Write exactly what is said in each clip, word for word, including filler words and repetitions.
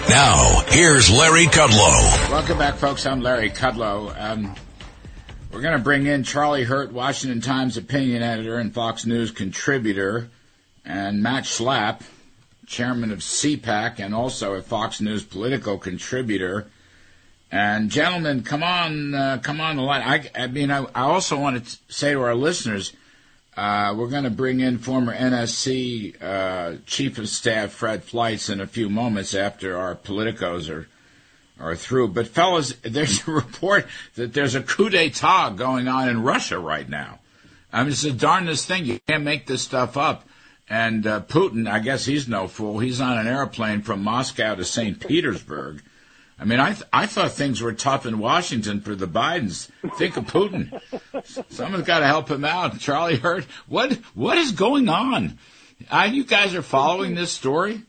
Now, here's Larry Kudlow. Welcome back, folks. I'm Larry Kudlow. Um, we're going to bring in Charlie Hurt, Washington Times opinion editor and Fox News contributor, and Matt Schlapp, chairman of C PAC and also a Fox News political contributor. And gentlemen, come on, uh, come on the line. I, I mean, I, I also want to say to our listeners, uh, we're going to bring in former N S C uh, Chief of Staff Fred Fleitz in a few moments after our politicos are are through. But fellas, there's a report that there's a coup d'etat going on in Russia right now. I mean, it's the darndest thing. You can't make this stuff up. And uh, Putin, I guess he's no fool. He's on an airplane from Moscow to Saint Petersburg. I mean, I th- I thought things were tough in Washington for the Bidens. Think of Putin. Someone's got to help him out. Charlie Hurt, what what is going on? Uh, you guys are following this story?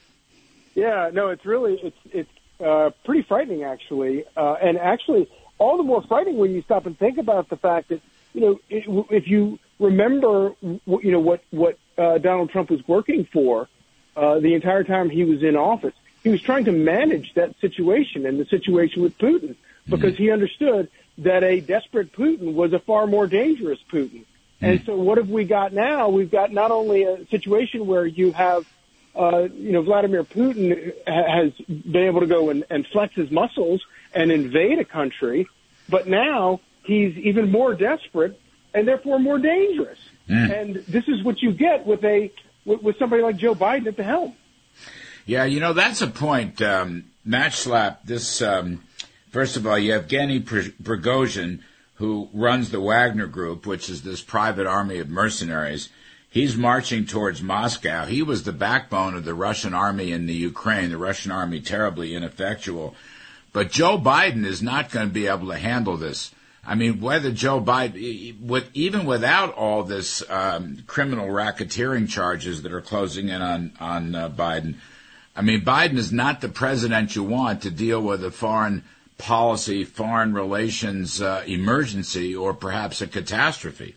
Yeah, no, it's really it's it's uh, pretty frightening, actually, uh, and actually all the more frightening when you stop and think about the fact that you know it, if you remember you know what what uh, Donald Trump was working for uh, the entire time he was in office. He was trying to manage that situation and the situation with Putin because he understood that a desperate Putin was a far more dangerous Putin. And so what have we got now? We've got not only a situation where you have, uh, you know, Vladimir Putin has been able to go and, and flex his muscles and invade a country, but now he's even more desperate and therefore more dangerous. Mm. And this is what you get with a with, with somebody like Joe Biden at the helm. Yeah, you know, that's a point. Um, Matt Schlapp, this, um, first of all, Yevgeny Prigozhin, who runs the Wagner Group, which is this private army of mercenaries, he's marching towards Moscow. He was the backbone of the Russian army in the Ukraine, the Russian army terribly ineffectual. But Joe Biden is not going to be able to handle this. I mean, whether Joe Biden, with, even without all this um, criminal racketeering charges that are closing in on, on uh, Biden, I mean, Biden is not the president you want to deal with a foreign policy, foreign relations uh, emergency, or perhaps a catastrophe.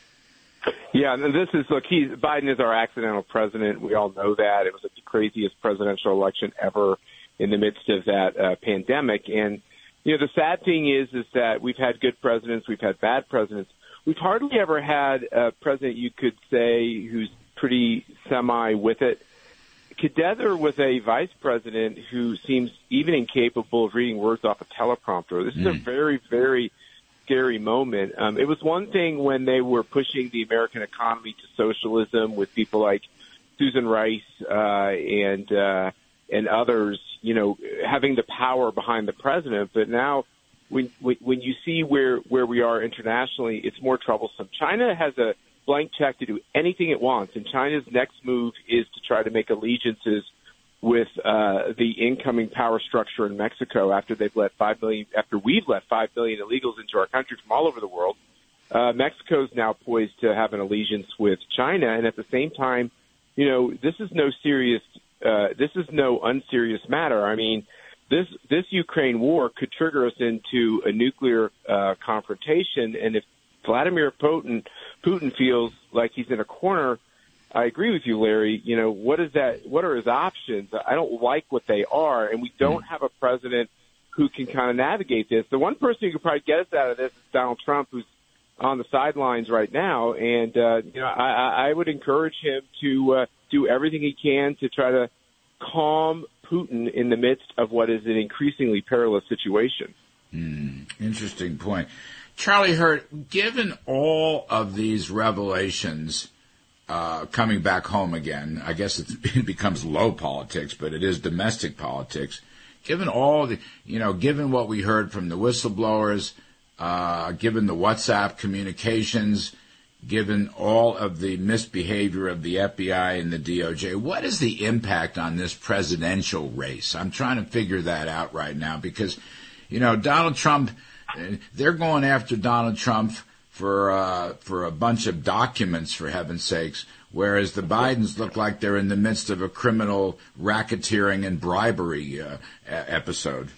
Yeah, and this is, look, he, Biden is our accidental president. We all know that. It was the craziest presidential election ever in the midst of that uh, pandemic. And, you know, the sad thing is, is that we've had good presidents, we've had bad presidents. We've hardly ever had a president you could say who's pretty semi with it, together with a vice president who seems even incapable of reading words off a teleprompter. This is mm. a very, very scary moment. Um, it was one thing when they were pushing the American economy to socialism with people like Susan Rice uh, and uh, and others, you know, having the power behind the president. But now when when you see where, where we are internationally, it's more troublesome. China has a blank check to do anything it wants, and China's next move is to try to make allegiances with uh, the incoming power structure in Mexico after they've let five million, after we've let five million illegals into our country from all over the world. Uh, Mexico's now poised to have an allegiance with China, and at the same time, you know, this is no serious, uh, this is no unserious matter. I mean, this this Ukraine war could trigger us into a nuclear uh, confrontation, and if Vladimir Putin Putin feels like he's in a corner, I agree with you, Larry. You know, what is that? What are his options? I don't like what they are, and we don't have a president who can kind of navigate this. The one person who could probably get us out of this is Donald Trump, who's on the sidelines right now, and uh, you know, I, I would encourage him to uh, do everything he can to try to calm Putin in the midst of what is an increasingly perilous situation. Mm, interesting point. Charlie Hurt, given all of these revelations uh, coming back home again, I guess it's, it becomes low politics, but it is domestic politics. Given all the, you know, given what we heard from the whistleblowers, uh, given the WhatsApp communications, given all of the misbehavior of the F B I and the D O J, what is the impact on this presidential race? I'm trying to figure that out right now because, you know, Donald Trump, they're going after Donald Trump for uh, for a bunch of documents, for heaven's sakes, whereas the Bidens look like they're in the midst of a criminal racketeering and bribery uh, episode.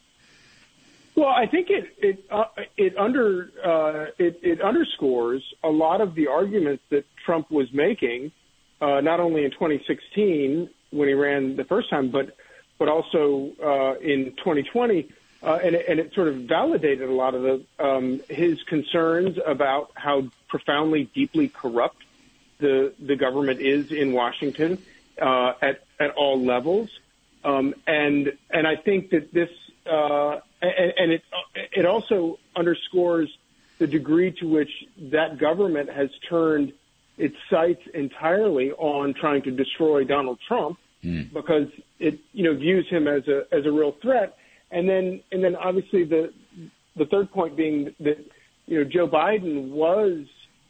Well, I think it it uh, it under uh, it, it underscores a lot of the arguments that Trump was making, uh, not only in twenty sixteen when he ran the first time, but but also uh, in twenty twenty. Uh, and, it, and it sort of validated a lot of the, um, his concerns about how profoundly, deeply corrupt the the government is in Washington uh, at at all levels. Um, and and I think that this uh, and, and it it also underscores the degree to which that government has turned its sights entirely on trying to destroy Donald Trump, mm. because it you know views him as a as a real threat. And then, and then, obviously, the the third point being that you know Joe Biden was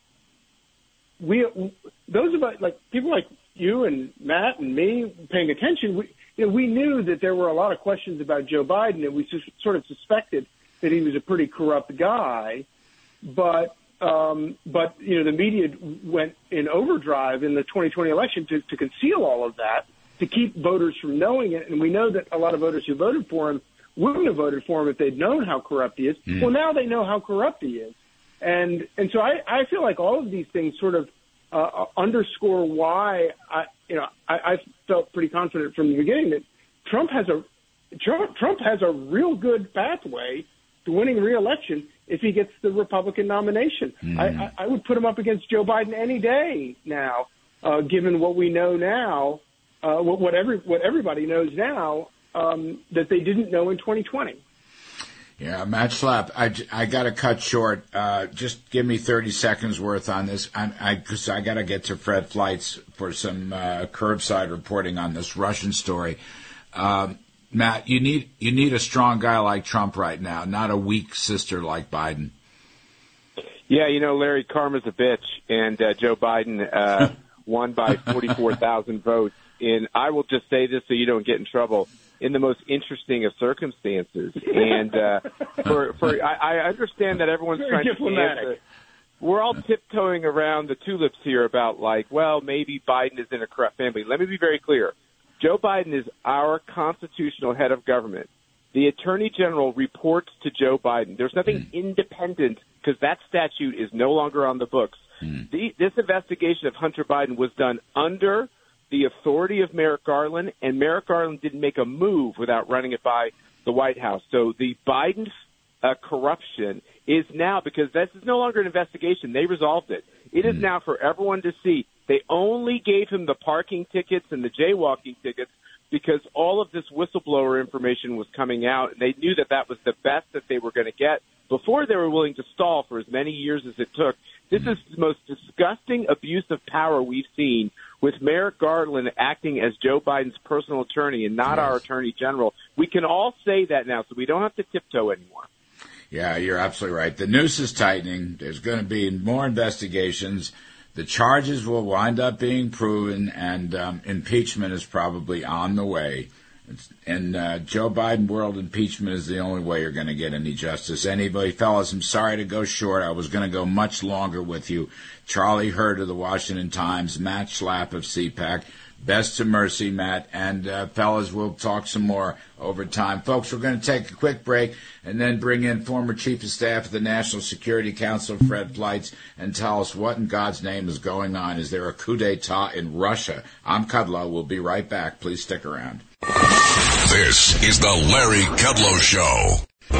we those of us like people like you and Matt and me paying attention. We you know we knew that there were a lot of questions about Joe Biden, and we just sort of suspected that he was a pretty corrupt guy. But um, but you know the media went in overdrive in the twenty twenty election to, to conceal all of that, to keep voters from knowing it. And we know that a lot of voters who voted for him wouldn't have voted for him if they'd known how corrupt he is. Mm. Well, now they know how corrupt he is. And and so I, I feel like all of these things sort of uh, underscore why I you know I, I felt pretty confident from the beginning that Trump has a Trump, Trump has a real good pathway to winning re-election if he gets the Republican nomination. Mm. I, I, I would put him up against Joe Biden any day now, uh, given what we know now, uh, what what every what everybody knows now. Um, that they didn't know in twenty twenty. Yeah, Matt Schlapp, I, I got to cut short. Uh, just give me thirty seconds worth on this, because I, cause I got to get to Fred Fleitz for some uh, curbside reporting on this Russian story. Um, Matt, you need you need a strong guy like Trump right now, not a weak sister like Biden. Yeah, you know, Larry, karma's a bitch, and uh, Joe Biden uh, won by forty-four thousand votes. And I will just say this so you don't get in trouble. In the most interesting of circumstances, and uh, for for I, I understand that everyone's Very trying diplomatic. to answer. We're all tiptoeing around the tulips here about like, well, maybe Biden is in a corrupt family. Let me be very clear: Joe Biden is our constitutional head of government. The Attorney General reports to Joe Biden. There's nothing mm. independent because that statute is no longer on the books. Mm. The, this investigation of Hunter Biden was done under the authority of Merrick Garland, and Merrick Garland didn't make a move without running it by the White House. So the Biden uh, corruption is now, because this is no longer an investigation, they resolved it. It is now for everyone to see. They only gave him the parking tickets and the jaywalking tickets because all of this whistleblower information was coming out, and they knew that that was the best that they were going to get before they were willing to stall for as many years as it took. This is the most disgusting abuse of power we've seen, with Merrick Garland acting as Joe Biden's personal attorney and not yes. our attorney general. We can all say that now, so we don't have to tiptoe anymore. Yeah, you're absolutely right. The noose is tightening. There's going to be more investigations. The charges will wind up being proven, and um, impeachment is probably on the way. It's, in uh, Joe Biden world, impeachment is the only way you're going to get any justice. Anybody, fellas, I'm sorry to go short. I was going to go much longer with you. Charlie Hurd of the Washington Times, Matt Schlapp of C PAC. Best to Mercy, Matt. And, uh, fellas, we'll talk some more over time. Folks, we're going to take a quick break and then bring in former Chief of Staff of the National Security Council, Fred Fleitz, and tell us what in God's name is going on. Is there a coup d'etat in Russia? I'm Kudlow. We'll be right back. Please stick around. This is the Larry Kudlow Show.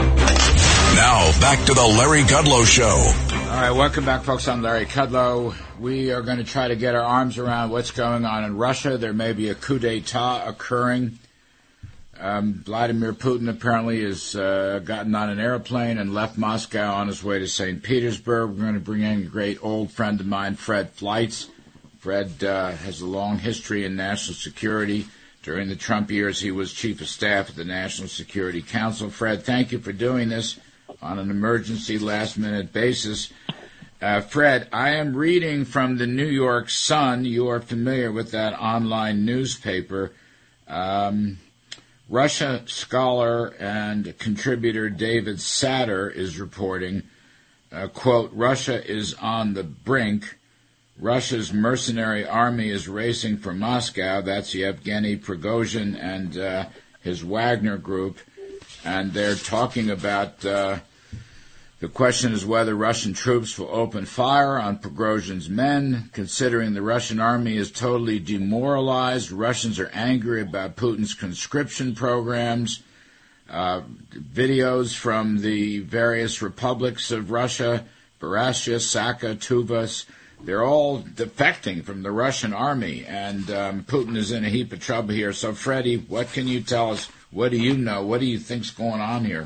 Now, back to the Larry Kudlow Show. All right, welcome back, folks. I'm Larry Kudlow. We are going to try to get our arms around what's going on in Russia. There may be a coup d'etat occurring. Um, Vladimir Putin apparently has uh, gotten on an airplane and left Moscow on his way to Saint Petersburg. We're going to bring in a great old friend of mine, Fred Fleitz. Fred uh, has a long history in national security. During the Trump years, he was Chief of Staff at the National Security Council. Fred, thank you for doing this on an emergency, last-minute basis. Uh, Fred, I am reading from the New York Sun. You are familiar with that online newspaper. Um, Russia scholar and contributor David Satter is reporting, uh, quote, Russia is on the brink. Russia's mercenary army is racing for Moscow. That's Yevgeny Prigozhin and uh, his Wagner group. And they're talking about uh, The question is whether Russian troops will open fire on Prigozhin's men, considering the Russian army is totally demoralized. Russians are angry about Putin's conscription programs. Uh, videos from the various republics of Russia, Buryatia, Sakha, Tuvas, they're all defecting from the Russian army, and um, Putin is in a heap of trouble here. So, Freddie, what can you tell us? What do you know? What do you think's going on here?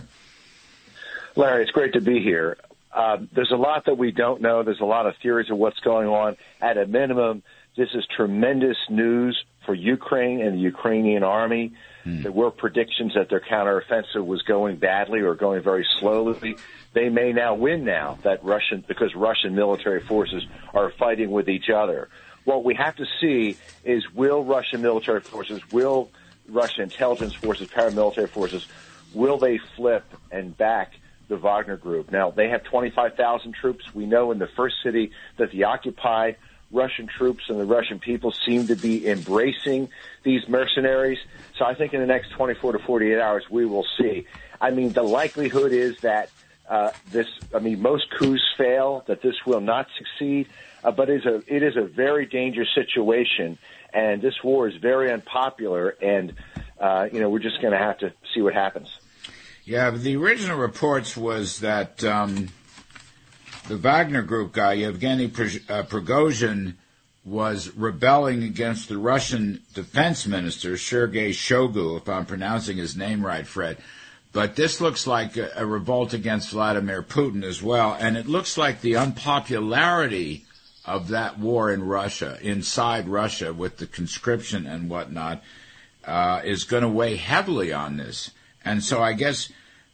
Larry, it's great to be here. Uh, there's a lot that we don't know. There's a lot of theories of what's going on. At a minimum, this is tremendous news for Ukraine and the Ukrainian army. Hmm. There were predictions that their counteroffensive was going badly or going very slowly. They may now win now that Russian, because Russian military forces are fighting with each other. What we have to see is, will Russian military forces, will Russian intelligence forces, paramilitary forces, will they flip and back the Wagner Group? Now, they have twenty-five thousand troops. We know in the first city that the occupied Russian troops and the Russian people seem to be embracing these mercenaries. So I think in the next twenty-four to forty-eight hours, we will see. I mean, the likelihood is that uh, this, I mean, most coups fail, that this will not succeed, uh, but it is, a, it is a very dangerous situation, and this war is very unpopular, and, uh, you know, we're just going to have to see what happens. Yeah, but the original reports was that um, the Wagner Group guy, Yevgeny Prigozhin, was rebelling against the Russian defense minister, Sergei Shoigu, if I'm pronouncing his name right, Fred. But this looks like a, a revolt against Vladimir Putin as well, and it looks like the unpopularity of that war in Russia, inside Russia, with the conscription and whatnot, uh, is going to weigh heavily on this. And so I guess,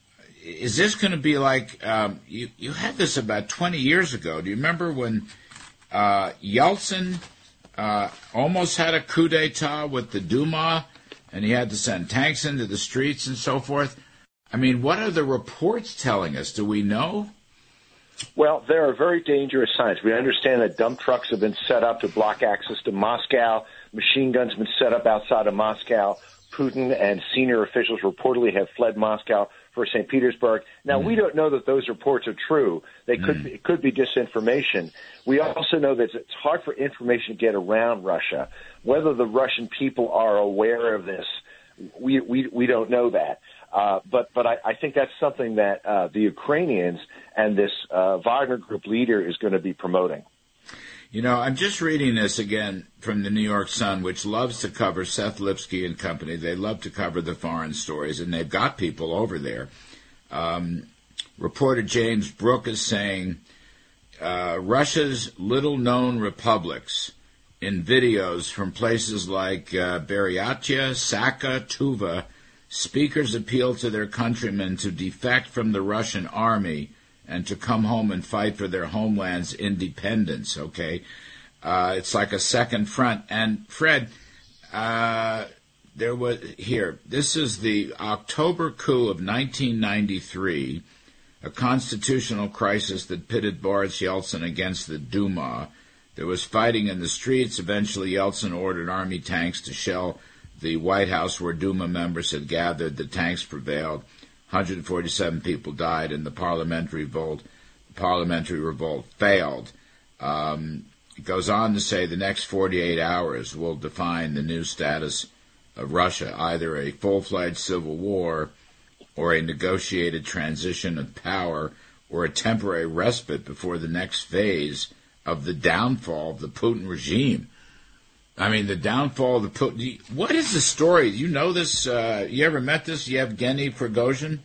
is this going to be like, um, you, you had this about twenty years ago. Do you remember when uh, Yeltsin uh, almost had a coup d'etat with the Duma, and he had to send tanks into the streets and so forth? I mean, what are the reports telling us? Do we know? Well, there are very dangerous signs. We understand that dump trucks have been set up to block access to Moscow. Machine guns have been set up outside of Moscow. Putin and senior officials reportedly have fled Moscow for Saint Petersburg. Now, mm. we don't know that those reports are true. They could mm. be, it could be disinformation. We also know that it's hard for information to get around Russia. Whether the Russian people are aware of this, we we, we don't know that. Uh, but but I, I think that's something that uh, the Ukrainians and this uh, Wagner Group leader is going to be promoting. You know, I'm just reading this again from the New York Sun, which loves to cover Seth Lipsky and company. They love to cover the foreign stories, and they've got people over there. Um, reporter James Brooke is saying uh, Russia's little-known republics in videos from places like uh, Buryatia, Sakha, Tuva, speakers appeal to their countrymen to defect from the Russian army and to come home and fight for their homeland's independence, okay? Uh, it's like a second front. And, Fred, uh, there was, here, this is the October coup of nineteen ninety-three, a constitutional crisis that pitted Boris Yeltsin against the Duma. There was fighting in the streets. Eventually, Yeltsin ordered army tanks to shell the White House where Duma members had gathered. The tanks prevailed. one hundred forty-seven people died, and the parliamentary revolt, parliamentary revolt failed. Um, it goes on to say the next forty-eight hours will define the new status of Russia, either a full-fledged civil war or a negotiated transition of power or a temporary respite before the next phase of the downfall of the Putin regime. I mean, the downfall of the Putin. What is the story? You know this? Uh, you ever met this Yevgeny Prigozhin?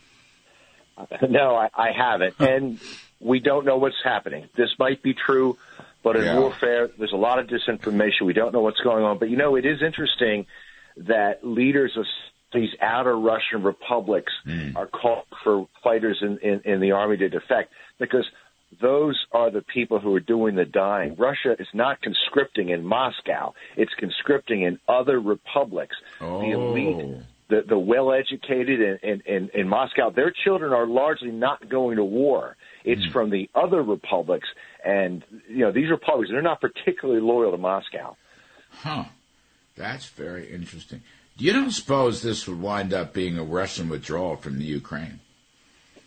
No, I, I haven't. And we don't know what's happening. This might be true, but in yeah. warfare, there's a lot of disinformation. We don't know what's going on. But, you know, it is interesting that leaders of these outer Russian republics mm. are calling for fighters in, in, in the army to defect, because those are the people who are doing the dying. Russia is not conscripting in Moscow. It's conscripting in other republics. Oh. The elite, the, the well-educated in, in, in, in Moscow, their children are largely not going to war. It's mm. from the other republics. And, you know, these republics, they're not particularly loyal to Moscow. Huh. That's very interesting. You don't suppose this would wind up being a Russian withdrawal from the Ukraine?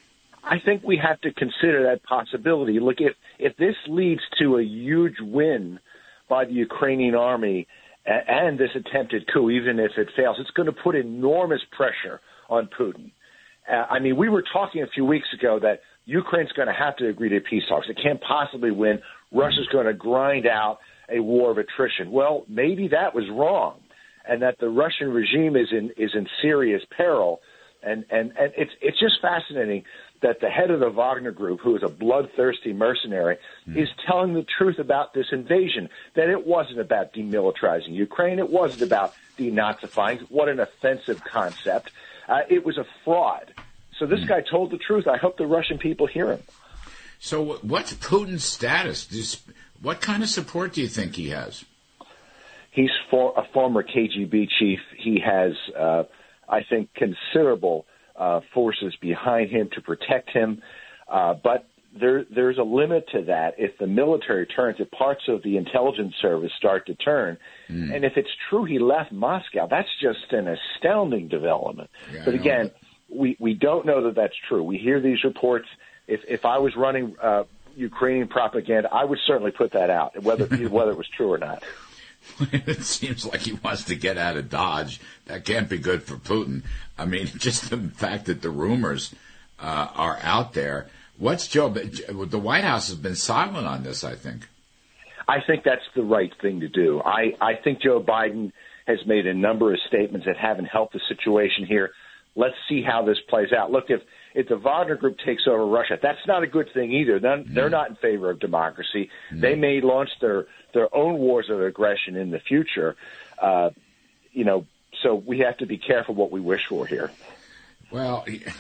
I think we have to consider that possibility. Look, if, if this leads to a huge win by the Ukrainian army and this attempted coup, even if it fails, it's going to put enormous pressure on Putin. Uh, I mean, we were talking a few weeks ago that Ukraine's going to have to agree to peace talks. It can't possibly win. Russia's going to grind out a war of attrition. Well, maybe that was wrong, and that the Russian regime is in is in serious peril. And and, and it's it's just fascinating that the head of the Wagner Group, who is a bloodthirsty mercenary, mm. is telling the truth about this invasion, that it wasn't about demilitarizing Ukraine. It wasn't about denazifying. What an offensive concept. Uh, it was a fraud. So this mm. guy told the truth. I hope the Russian people hear him. So what's Putin's status? Does, what kind of support do you think he has? He's for, a former K G B chief. He has, uh, I think, considerable Uh, forces behind him to protect him. Uh, but there, there's a limit to that. If the military turns, if parts of the intelligence service start to turn, mm. and if it's true he left Moscow, that's just an astounding development. Yeah, but again, we, we don't know that that's true. We hear these reports. If, if I was running uh, Ukrainian propaganda, I would certainly put that out, whether, whether it was true or not. It seems like he wants to get out of Dodge. That can't be good for Putin. I mean, just the fact that the rumors uh, are out there. What's Joe? The White House has been silent on this, I think. I think that's the right thing to do. I, I think Joe Biden has made a number of statements that haven't helped the situation here. Let's see how this plays out. Look, if, if the Wagner Group takes over Russia, that's not a good thing either. They're, mm. they're not in favor of democracy. Mm. They may launch their, their own wars of aggression in the future. Uh, you know, so we have to be careful what we wish for here. Well,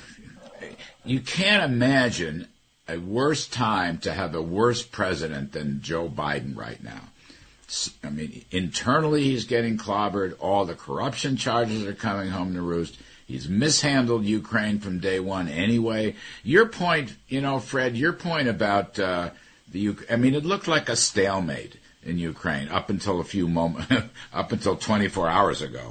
you can't imagine a worse time to have a worse president than Joe Biden right now. I mean, internally he's getting clobbered. All the corruption charges are coming home to roost. He's mishandled Ukraine from day one anyway. Your point, you know, Fred, your point about uh, the U- I mean, it looked like a stalemate in Ukraine up until a few moments, up until twenty-four hours ago.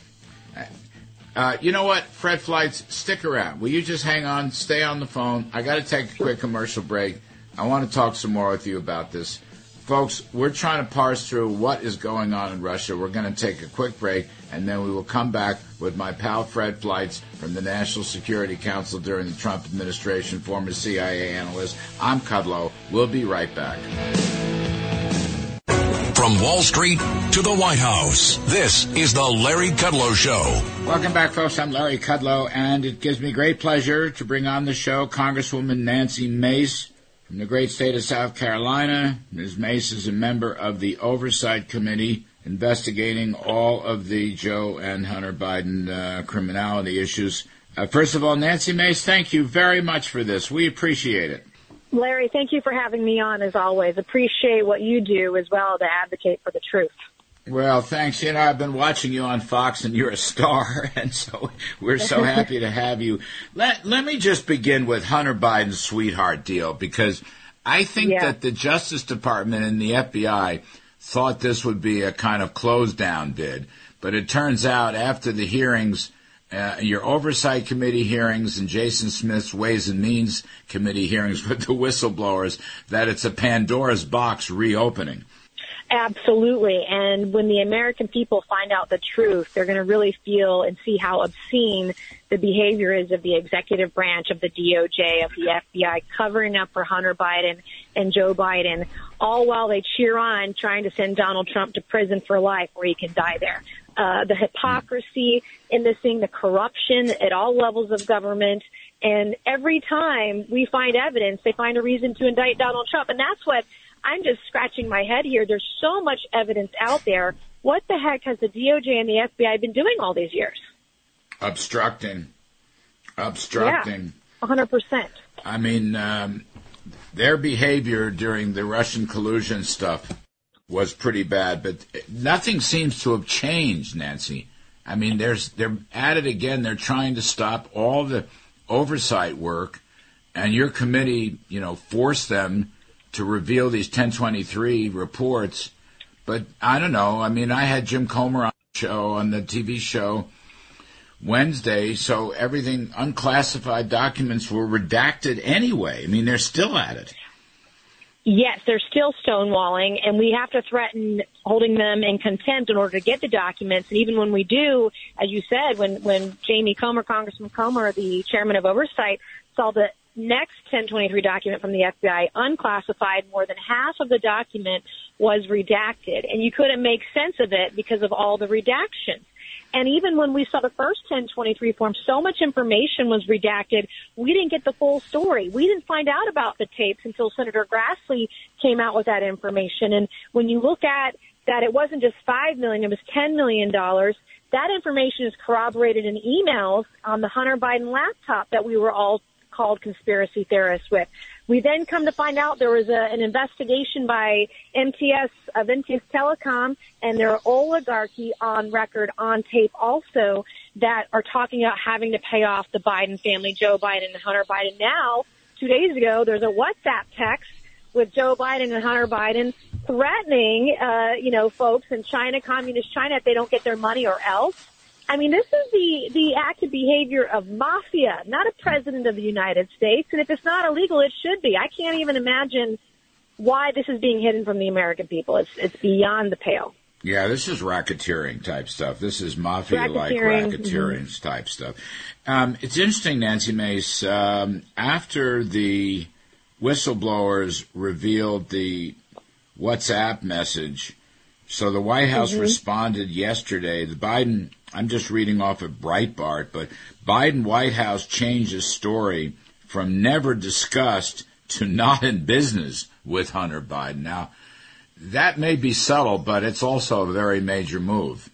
Uh, you know what, Fred Flights, stick around. Will you just hang on, stay on the phone? I got to take a quick commercial break. I want to talk some more with you about this. Folks, we're trying to parse through what is going on in Russia. We're going to take a quick break, and then we will come back with my pal Fred Flights from the National Security Council during the Trump administration, former C I A analyst. I'm Kudlow. We'll be right back. From Wall Street to the White House, this is the Larry Kudlow Show. Welcome back, folks. I'm Larry Kudlow, and it gives me great pleasure to bring on the show Congresswoman Nancy Mace from the great state of South Carolina. Miz Mace is a member of the Oversight Committee investigating all of the Joe and Hunter Biden uh, criminality issues. Uh, first of all, Nancy Mace, thank you very much for this. We appreciate it. Larry, thank you for having me on, as always. Appreciate what you do as well to advocate for the truth. Well, thanks. You know, I've been watching you on Fox, and you're a star, and so we're so happy to have you. Let, let me just begin with Hunter Biden's sweetheart deal, because I think yeah. that the Justice Department and the F B I thought this would be a kind of close-down bid, but it turns out after the hearings, Uh, your Oversight Committee hearings and Jason Smith's Ways and Means Committee hearings with the whistleblowers, that it's a Pandora's box reopening. Absolutely. And when the American people find out the truth, they're going to really feel and see how obscene the behavior is of the executive branch, of the D O J, of the F B I, covering up for Hunter Biden and Joe Biden, all while they cheer on trying to send Donald Trump to prison for life where he can die there. Uh, the hypocrisy in this thing, the corruption at all levels of government. And every time we find evidence, they find a reason to indict Donald Trump. And that's what I'm just scratching my head here. There's so much evidence out there. What the heck has the D O J and the F B I been doing all these years? Obstructing. Obstructing. Yeah, one hundred percent. I mean, um, their behavior during the Russian collusion stuff was pretty bad, but nothing seems to have changed, Nancy. I mean, there's they're at it again. They're trying to stop all the oversight work, and your committee, you know, forced them to reveal these ten twenty-three reports. But I don't know. I mean, I had Jim Comer on the show, on the T V show, Wednesday, so everything, unclassified documents were redacted anyway. I mean, they're still at it. Yes, they're still stonewalling, and we have to threaten holding them in contempt in order to get the documents. And even when we do, as you said, when, when Jamie Comer, Congressman Comer, the chairman of oversight, saw the next ten twenty-three document from the F B I unclassified, more than half of the document was redacted. And you couldn't make sense of it because of all the redactions. And even when we saw the first ten twenty-three form, so much information was redacted, we didn't get the full story. We didn't find out about the tapes until Senator Grassley came out with that information. And when you look at that, it wasn't just five million dollars, it was ten million dollars. That information is corroborated in emails on the Hunter Biden laptop that we were all called conspiracy theorists with. We then come to find out there was a, an investigation by M T S of M T S Telecom and their oligarchy on record, on tape also, that are talking about having to pay off the Biden family, Joe Biden and Hunter Biden. Now, two days ago, there's a WhatsApp text with Joe Biden and Hunter Biden threatening, uh, you know, folks in China, communist China, if they don't get their money or else. I mean, this is the, the active behavior of mafia, not a president of the United States. And if it's not illegal, it should be. I can't even imagine why this is being hidden from the American people. It's it's beyond the pale. Yeah, this is racketeering type stuff. This is mafia-like racketeering, racketeering mm-hmm. type stuff. Um, it's interesting, Nancy Mace, um, after the whistleblowers revealed the WhatsApp message, so the White House mm-hmm. responded yesterday. The Biden... I'm just reading off of Breitbart, but Biden White House changed its story from never discussed to not in business with Hunter Biden. Now, that may be subtle, but it's also a very major move.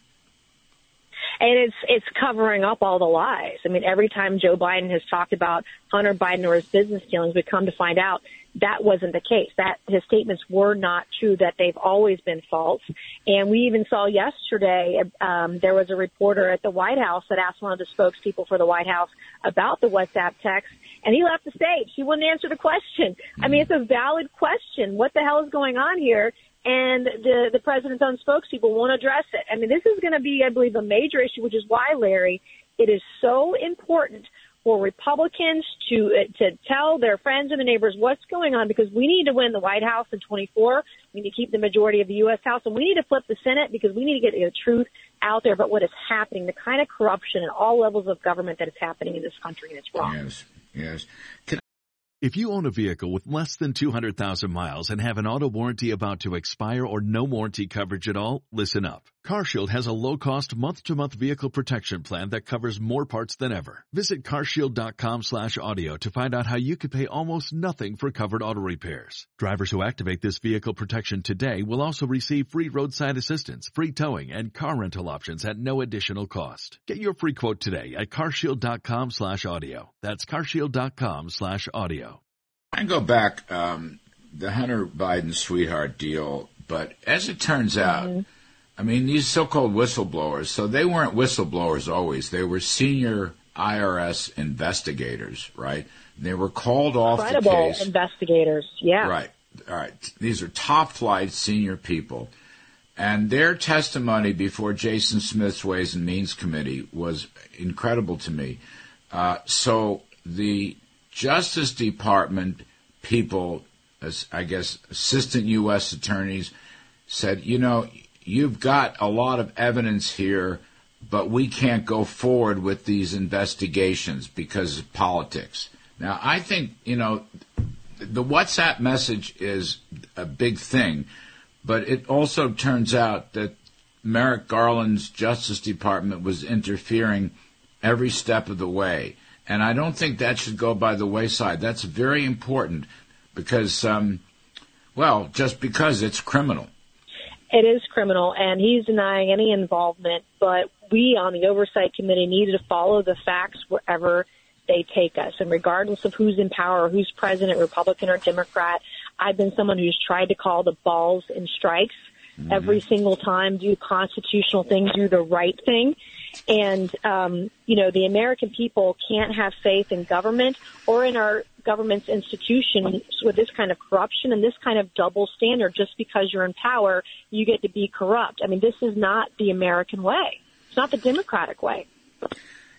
And it's it's covering up all the lies. I mean, every time Joe Biden has talked about Hunter Biden or his business dealings, we come to find out that wasn't the case. That his statements were not true, that they've always been false. And we even saw yesterday, um, there was a reporter at the White House that asked one of the spokespeople for the White House about the WhatsApp text, and he left the stage. He wouldn't answer the question. I mean, it's a valid question. What the hell is going on here? And the, the president's own spokespeople won't address it. I mean, this is going to be, I believe, a major issue, which is why, Larry, it is so important for Republicans to uh, to tell their friends and the neighbors what's going on, because we need to win the White House in twenty-four. We need to keep the majority of the U S House, and we need to flip the Senate because we need to get the truth out there about what is happening, the kind of corruption at all levels of government that is happening in this country, and it's wrong. Yes, yes. Can If you own a vehicle with less than two hundred thousand miles and have an auto warranty about to expire or no warranty coverage at all, listen up. CarShield has a low-cost month-to-month vehicle protection plan that covers more parts than ever. Visit carshield.com slash audio to find out how you could pay almost nothing for covered auto repairs. Drivers who activate this vehicle protection today will also receive free roadside assistance, free towing, and car rental options at no additional cost. Get your free quote today at carshield.com slash audio. That's carshield.com slash audio. I go back, um, the Hunter Biden sweetheart deal, but as it turns out, mm-hmm. I mean, these so-called whistleblowers, so they weren't whistleblowers always. They were senior I R S investigators, right? They were called off Incredible the case. investigators, yeah. Right, all right. These are top-flight senior people. And their testimony before Jason Smith's Ways and Means Committee was incredible to me. Uh, so the Justice Department people, as I guess assistant U S attorneys, said, you know, you've got a lot of evidence here, but we can't go forward with these investigations because of politics. Now, I think, you know, the WhatsApp message is a big thing, but it also turns out that Merrick Garland's Justice Department was interfering every step of the way. And I don't think that should go by the wayside. That's very important because, um, well, just because it's criminal. It is criminal, and he's denying any involvement. But we on the Oversight Committee needed to follow the facts wherever they take us. And regardless of who's in power, who's president, Republican or Democrat, I've been someone who's tried to call the balls and strikes mm-hmm. every single time, do constitutional things, do the right thing. And, um, you know, the American people can't have faith in government or in our government's institutions with this kind of corruption and this kind of double standard. Just because you're in power, you get to be corrupt. I mean, this is not the American way. It's not the Democratic way.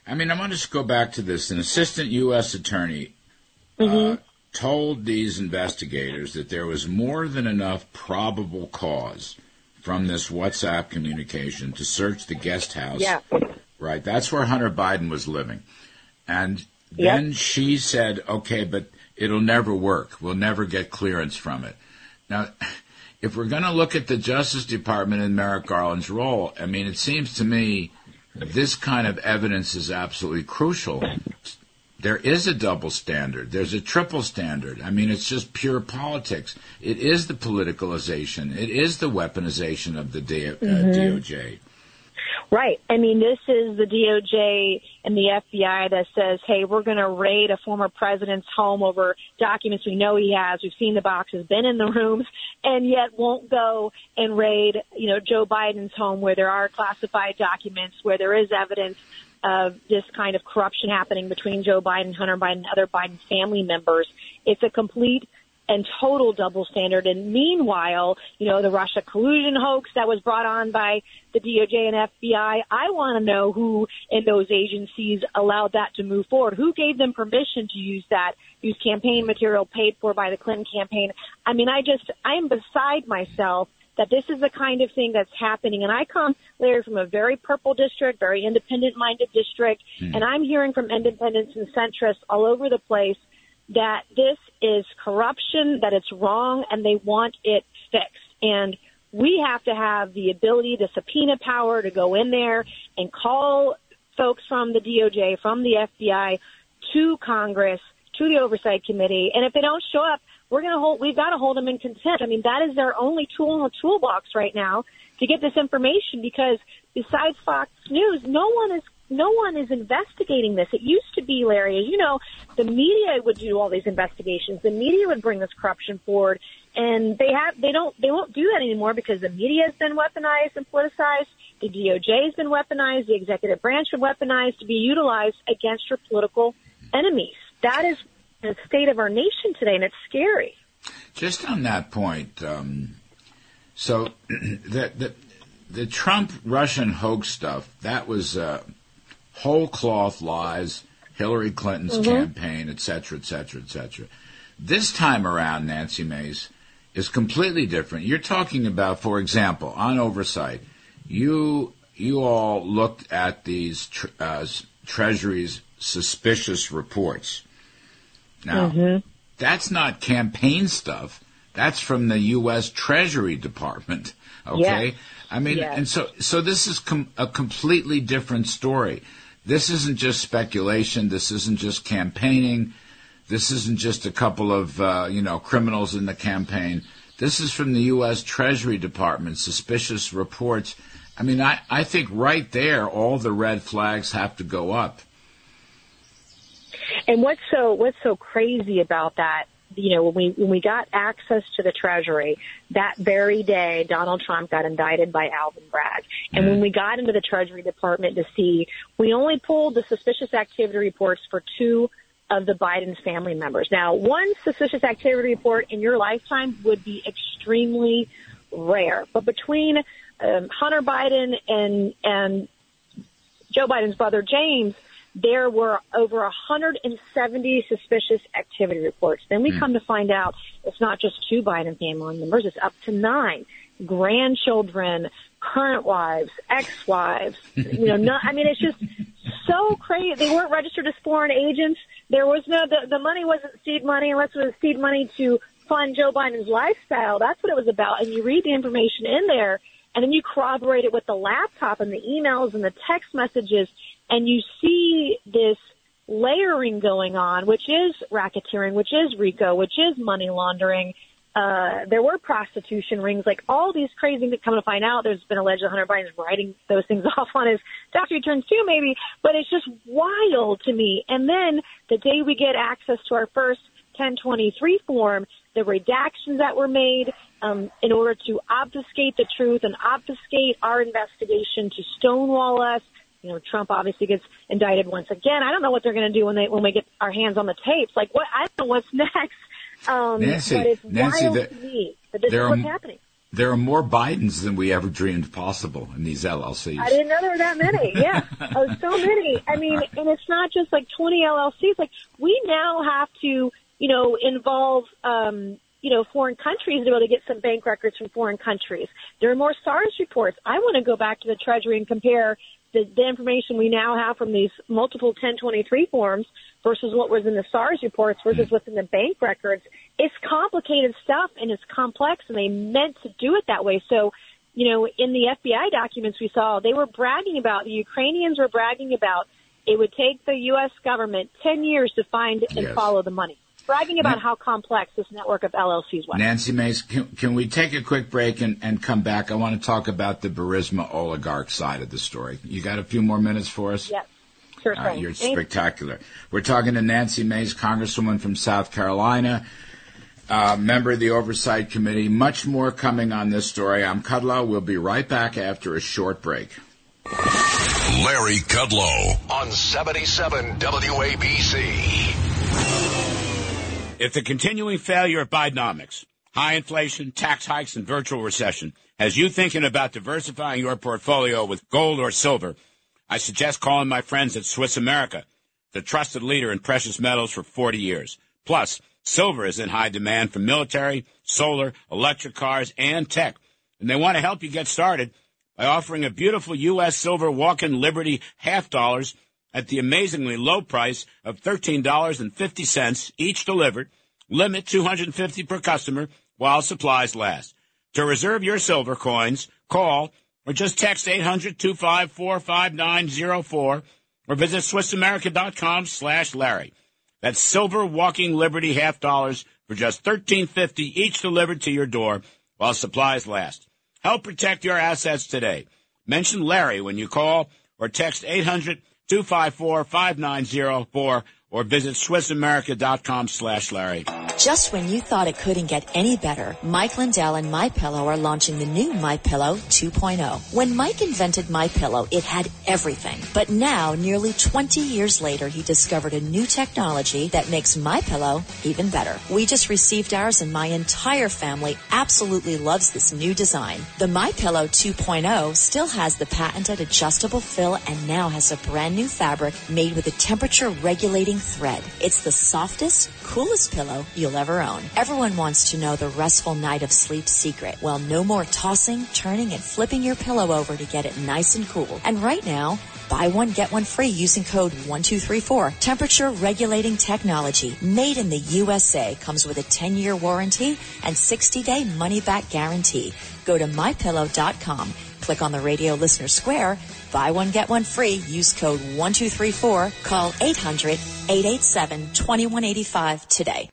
I mean, I want to just go back to this. An assistant U S attorney Mm-hmm. uh, told these investigators that there was more than enough probable cause from this WhatsApp communication to search the guest house. Yeah. Right. That's where Hunter Biden was living. And then Yep. she said, okay, but it'll never work. We'll never get clearance from it. Now, if we're going to look at the Justice Department and Merrick Garland's role, I mean, it seems to me this kind of evidence is absolutely crucial. There is a double standard. There's a triple standard. I mean, it's just pure politics. It is the politicalization. It is the weaponization of the D- uh, Mm-hmm. D O J. Right. I mean, this is the D O J and the F B I that says, hey, we're going to raid a former president's home over documents we know he has. We've seen the boxes, been in the rooms, and yet won't go and raid, you know, Joe Biden's home where there are classified documents, where there is evidence of this kind of corruption happening between Joe Biden, Hunter Biden, and other Biden family members. It's a complete and total double standard. And meanwhile, you know, the Russia collusion hoax that was brought on by the D O J and F B I, I want to know who in those agencies allowed that to move forward. Who gave them permission to use that, use campaign material paid for by the Clinton campaign? I mean, I just, I am beside myself that this is the kind of thing that's happening. And I come, Larry, from a very purple district, very independent-minded district, mm. and I'm hearing from independents and centrists all over the place that this is corruption, that it's wrong, and they want it fixed. And we have to have the ability, the subpoena power to go in there and call folks from the D O J, from the F B I, to Congress, to the Oversight Committee. And if they don't show up, we're going to hold, we've got to hold them in contempt. I mean, that is their only tool in the toolbox right now to get this information, because besides Fox News, no one is No one is investigating this. It used to be, Larry, as you know, the media would do all these investigations. The media would bring this corruption forward, and they have they don't they won't do that anymore because the media has been weaponized and politicized. The D O J has been weaponized. The executive branch has been weaponized to be utilized against your political enemies. That is the state of our nation today, and it's scary. Just on that point, um, so the, the the Trump Russian hoax stuff, that was uh, whole cloth lies, Hillary Clinton's mm-hmm. campaign, et cetera, et cetera, et cetera. This time around, Nancy Mace, is completely different. You're talking about, for example, on oversight, you you all looked at these tr- uh, Treasury's suspicious reports. Now, mm-hmm. that's not campaign stuff. That's from the U S Treasury Department. Okay, yes. I mean, yes. and so so this is com- a completely different story. This isn't just speculation. This isn't just campaigning. This isn't just a couple of uh, you know criminals in the campaign. This is from the U S Treasury Department, suspicious reports. I mean, I, I think right there, all the red flags have to go up. And what's so what's so crazy about that? You know, when we when we got access to the Treasury, that very day, Donald Trump got indicted by Alvin Bragg. And mm-hmm. when we got into the Treasury Department to see, we only pulled the suspicious activity reports for two of the Biden's family members. Now, one suspicious activity report in your lifetime would be extremely rare. But between um, Hunter Biden and and Joe Biden's brother James, there were over one hundred seventy suspicious activity reports. Then we mm. come to find out it's not just two Biden family members, it's up to nine. Grandchildren, current wives, ex-wives, you know, not, I mean, it's just so crazy. They weren't registered as foreign agents. There was no, the, the money wasn't seed money unless it was seed money to fund Joe Biden's lifestyle. That's what it was about. And you read the information in there, and then you corroborate it with the laptop and the emails and the text messages, and you see this layering going on, which is racketeering, which is RICO, which is money laundering. Uh, there were prostitution rings, like all these crazy things that come to find out. There's been alleged that Hunter Biden's writing those things off on his tax returns too, maybe, but it's just wild to me. And then the day we get access to our first ten twenty-three form, the redactions that were made um, in order to obfuscate the truth and obfuscate our investigation, to stonewall us. You know, Trump obviously gets indicted once again. I don't know what they're going to do when they when we get our hands on the tapes. Like, what? I don't know what's next. Um, Nancy, but it's Nancy, wild the, to me that this is what's are, happening. there are more Bidens than we ever dreamed possible in these L L Cs. I didn't know there were that many. Yeah, oh, so many. I mean, and it's not just like twenty L L Cs. Like we now have to, you know, involve, um, you know, foreign countries to be able to get some bank records from foreign countries. There are more SARS reports. I want to go back to the Treasury and compare the, the information we now have from these multiple ten twenty-three forms versus what was in the SARS reports versus what's in the bank records. It's complicated stuff and it's complex, and they meant to do it that way. So, you know, in the F B I documents we saw, they were bragging about, the Ukrainians were bragging about it would take the U S government ten years to find and yes. follow the money. Bragging about how complex this network of L L Cs was. Nancy Mace, can, can we take a quick break and, and come back? I want to talk about the Burisma oligarch side of the story. You got a few more minutes for us? Yes. Sure uh, you're spectacular. We're talking to Nancy Mace, Congresswoman from South Carolina, uh, member of the Oversight Committee. Much more coming on this story. I'm Kudlow. We'll be right back after a short break. Larry Kudlow on seventy-seven W A B C. If the continuing failure of Bidenomics, high inflation, tax hikes, and virtual recession has you thinking about diversifying your portfolio with gold or silver, I suggest calling my friends at Swiss America, the trusted leader in precious metals for forty years. Plus, silver is in high demand for military, solar, electric cars, and tech. And they want to help you get started by offering a beautiful U S silver walk-in Liberty half dollars at the amazingly low price of thirteen dollars and fifty cents each delivered, limit two hundred fifty per customer while supplies last. To reserve your silver coins, call or just text eight hundred, two five four, five nine zero four or visit SwissAmerica.com slash Larry. That's silver walking Liberty half dollars for just thirteen fifty each delivered to your door while supplies last. Help protect your assets today. Mention Larry when you call or text eight hundred, two five four, five nine zero four or visit SwissAmerica.com slash Larry. Just when you thought it couldn't get any better, Mike Lindell and MyPillow are launching the new MyPillow two point oh. When Mike invented MyPillow, it had everything. But now, nearly twenty years later, he discovered a new technology that makes MyPillow even better. We just received ours, and my entire family absolutely loves this new design. The MyPillow two point oh still has the patented adjustable fill and now has a brand new fabric made with a temperature-regulating thread. It's the softest, coolest pillow you'll ever own. Everyone wants to know the restful night of sleep secret. Well, no more tossing, turning, and flipping your pillow over to get it nice and cool. And right now, buy one, get one free using code one two three four. Temperature regulating technology made in the U S A comes with a ten-year warranty and sixty-day money-back guarantee. Go to my pillow dot com. Click on the radio listener square. Buy one, get one free. Use code one two three four. Call eight hundred, eight eight seven, two one eight five today.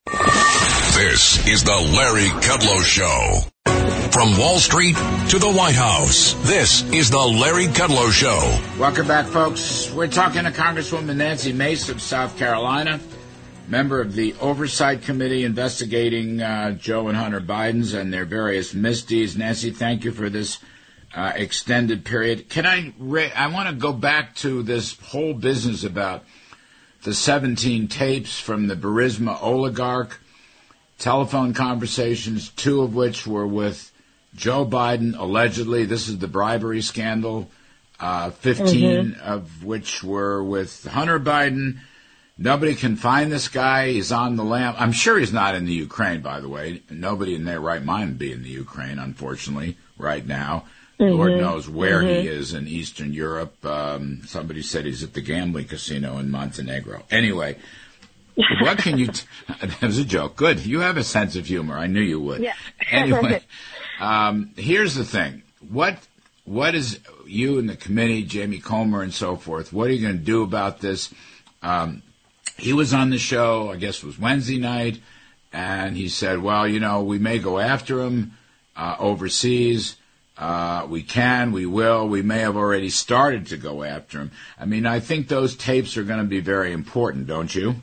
This is the Larry Kudlow Show. From Wall Street to the White House, this is the Larry Kudlow Show. Welcome back, folks. We're talking to Congresswoman Nancy Mace of South Carolina, member of the Oversight Committee investigating uh, Joe and Hunter Bidens and their various misdeeds. Nancy, thank you for this uh, extended period. Can I? Re- I want to go back to this whole business about the seventeen tapes from the Burisma oligarch, telephone conversations, two of which were with Joe Biden, allegedly. This is the bribery scandal. Uh, fifteen mm-hmm. of which were with Hunter Biden. Nobody can find this guy. He's on the lam. I'm sure he's not in the Ukraine, by the way. Nobody in their right mind would be in the Ukraine, unfortunately, right now. Mm-hmm. Lord knows where mm-hmm. he is in Eastern Europe. Um, somebody said he's at the gambling casino in Montenegro. Anyway, what can you... T- that was a joke. Good. You have a sense of humor. I knew you would. Yeah. Anyway, um, here's the thing. What What is you and the committee, Jamie Comer and so forth, what are you going to do about this? Um, he was on the show, I guess it was Wednesday night, and he said, well, you know, we may go after him uh, overseas. Uh, we can, we will, we may have already started to go after him. I mean, I think those tapes are going to be very important, don't you?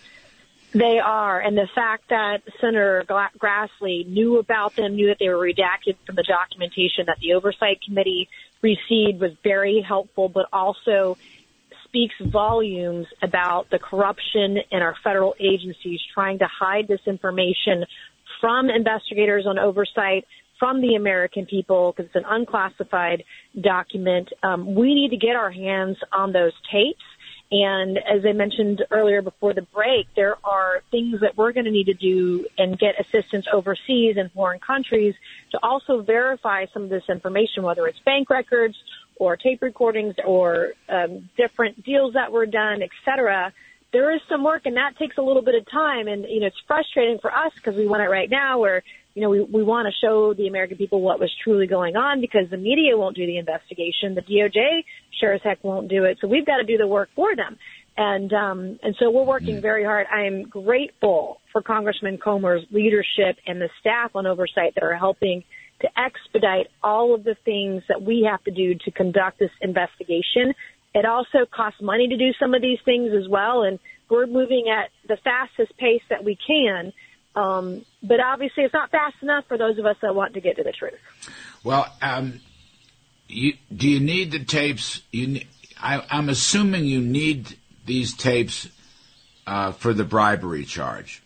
They are, and the fact that Senator Grassley knew about them, knew that they were redacted from the documentation that the Oversight Committee received was very helpful, but also speaks volumes about the corruption in our federal agencies trying to hide this information from investigators on oversight, from the American people, because it's an unclassified document. Um, we need to get our hands on those tapes. And as I mentioned earlier before the break, there are things that we're going to need to do and get assistance overseas in foreign countries to also verify some of this information, whether it's bank records or tape recordings or um, different deals that were done, et cetera. There is some work, and that takes a little bit of time. And, you know, it's frustrating for us because we want it right now where, you know, we, we want to show the American people what was truly going on because the media won't do the investigation. The D O J sure as heck won't do it. So we've got to do the work for them. And, um, and so we're working very hard. I am grateful for Congressman Comer's leadership and the staff on oversight that are helping to expedite all of the things that we have to do to conduct this investigation. It also costs money to do some of these things as well, and we're moving at the fastest pace that we can. Um, but obviously it's not fast enough for those of us that want to get to the truth. Well, um, you, do you need the tapes? You, I, I'm assuming you need these tapes uh, for the bribery charge.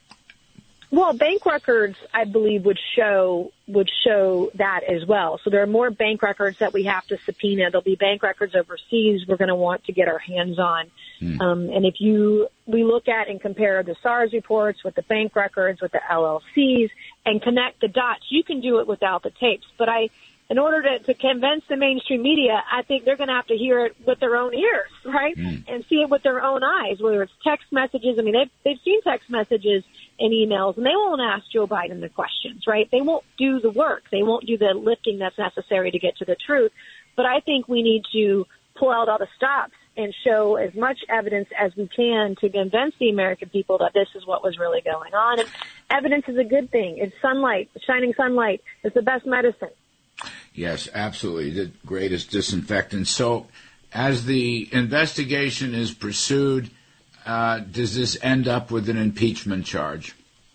Well, bank records, I believe, would show would show that as well. So there are more bank records that we have to subpoena. There'll be bank records overseas we're going to want to get our hands on. Hmm. Um, and if you we look at and compare the SARS reports with the bank records, with the L L Cs, and connect the dots, you can do it without the tapes. But I, in order to, to convince the mainstream media, I think they're going to have to hear it with their own ears, right, hmm. and see it with their own eyes, whether it's text messages. I mean, they've, they've seen text messages and emails, and they won't ask Joe Biden the questions, right? They won't do the work. They won't do the lifting that's necessary to get to the truth. But I think we need to pull out all the stops and show as much evidence as we can to convince the American people that this is what was really going on. And evidence is a good thing. It's sunlight, shining sunlight. It's the best medicine. Yes, absolutely. The greatest disinfectant. So as the investigation is pursued, Uh, does this end up with an impeachment charge?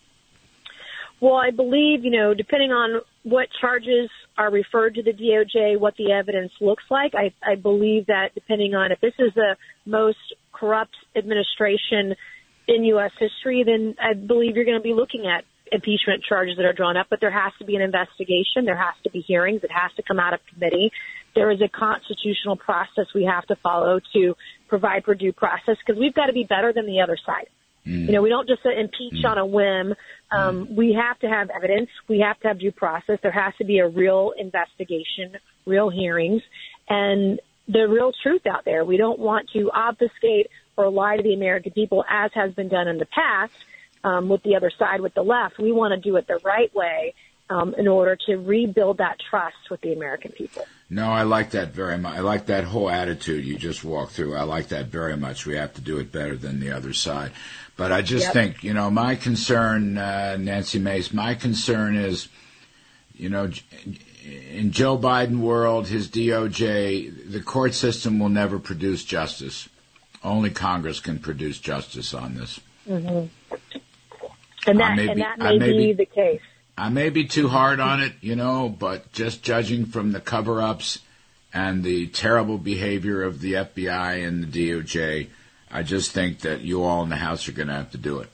Well, I believe, you know, depending on what charges are referred to the D O J, what the evidence looks like, I, I believe that depending on if this is the most corrupt administration in U S history, then I believe you're going to be looking at impeachment charges that are drawn up. But there has to be an investigation. There has to be hearings. It has to come out of committee. There is a constitutional process we have to follow to provide for due process because we've got to be better than the other side. Mm. You know, we don't just impeach mm. on a whim. Um, mm. We have to have evidence. We have to have due process. There has to be a real investigation, real hearings, and the real truth out there. We don't want to obfuscate or lie to the American people as has been done in the past um, with the other side, with the left. We want to do it the right way um, in order to rebuild that trust with the American people. No, I like that very much. I like that whole attitude you just walked through. I like that very much. We have to do it better than the other side. But I just yep. think, you know, my concern, uh, Nancy Mace, my concern is, you know, in Joe Biden world, his D O J, the court system will never produce justice. Only Congress can produce justice on this. Mm-hmm. And that, may, and be, that may, may be, be the case. I may be too hard on it, you know, but just judging from the cover-ups and the terrible behavior of the F B I and the D O J, I just think that you all in the House are going to have to do it.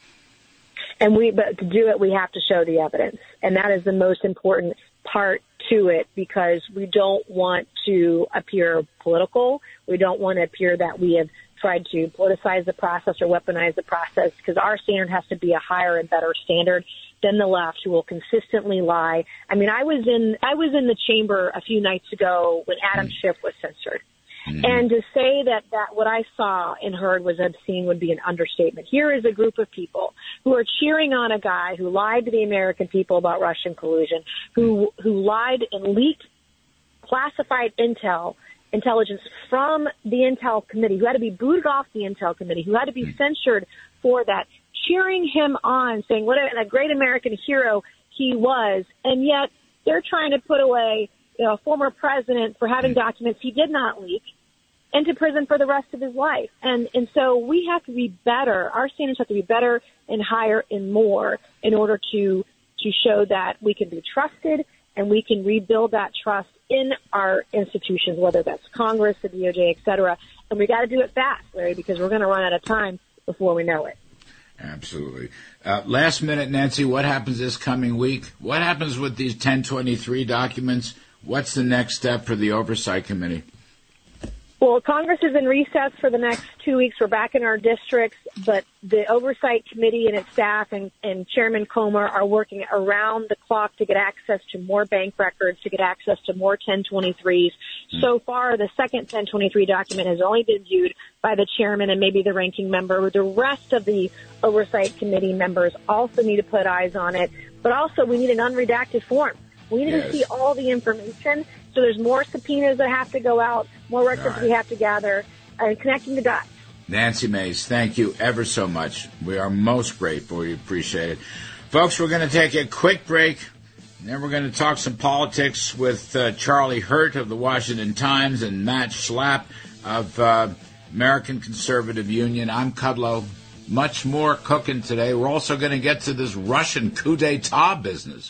And we, but to do it, we have to show the evidence. And that is the most important part to it because we don't want to appear political. We don't want to appear that we have tried to politicize the process or weaponize the process because our standard has to be a higher and better standard than the left, who will consistently lie. I mean, I was in I was in the chamber a few nights ago when Adam Schiff was censored. Mm-hmm. And to say that, that what I saw and heard was obscene would be an understatement. Here is a group of people who are cheering on a guy who lied to the American people about Russian collusion, who who lied and leaked classified intel intelligence from the Intel Committee, who had to be booted off the Intel Committee, who had to be censored for that, cheering him on, saying what a, a great American hero he was, and yet they're trying to put away, you know, a former president for having documents he did not leak into prison for the rest of his life. And and so we have to be better. Our standards have to be better and higher and more in order to to show that we can be trusted and we can rebuild that trust in our institutions, whether that's Congress, the D O J, et cetera. And we got to do it fast, Larry, because we're going to run out of time before we know it. Absolutely. Uh, last minute, Nancy, what happens this coming week? What happens with these ten twenty-three documents? What's the next step for the Oversight Committee? Well, Congress is in recess for the next two weeks. We're back in our districts, but the Oversight Committee and its staff and, and Chairman Comer are working around the clock to get access to more bank records, to get access to more ten twenty-threes. Mm. So far, the second ten twenty-three document has only been viewed by the chairman and maybe the ranking member. The rest of the Oversight Committee members also need to put eyes on it, but also we need an unredacted form. We need yes. to see all the information. So there's more subpoenas that have to go out, more records right. we have to gather, and connecting the dots. Nancy Mace, thank you ever so much. We are most grateful. We appreciate it. Folks, we're going to take a quick break, and then we're going to talk some politics with uh, Charlie Hurt of the Washington Times and Matt Schlapp of uh, American Conservative Union. I'm Kudlow. Much more cooking today. We're also going to get to this Russian coup d'etat business.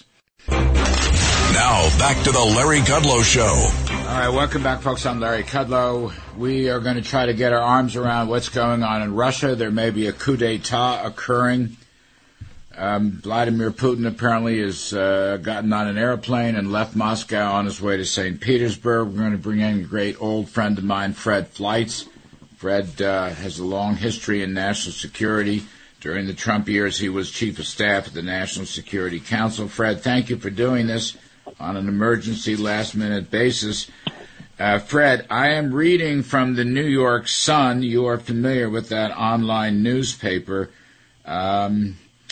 Now, back to the Larry Kudlow Show. All right, welcome back, folks. I'm Larry Kudlow. We are going to try to get our arms around what's going on in Russia. There may be a coup d'etat occurring. Um, Vladimir Putin apparently has uh, gotten on an airplane and left Moscow on his way to Saint Petersburg. We're going to bring in a great old friend of mine, Fred Fleitz. Fred uh, has a long history in national security. During the Trump years, he was chief of staff at the National Security Council. Fred, thank you for doing this on an emergency last-minute basis. Uh, Fred, I am reading from the New York Sun. You are familiar with that online newspaper. Um,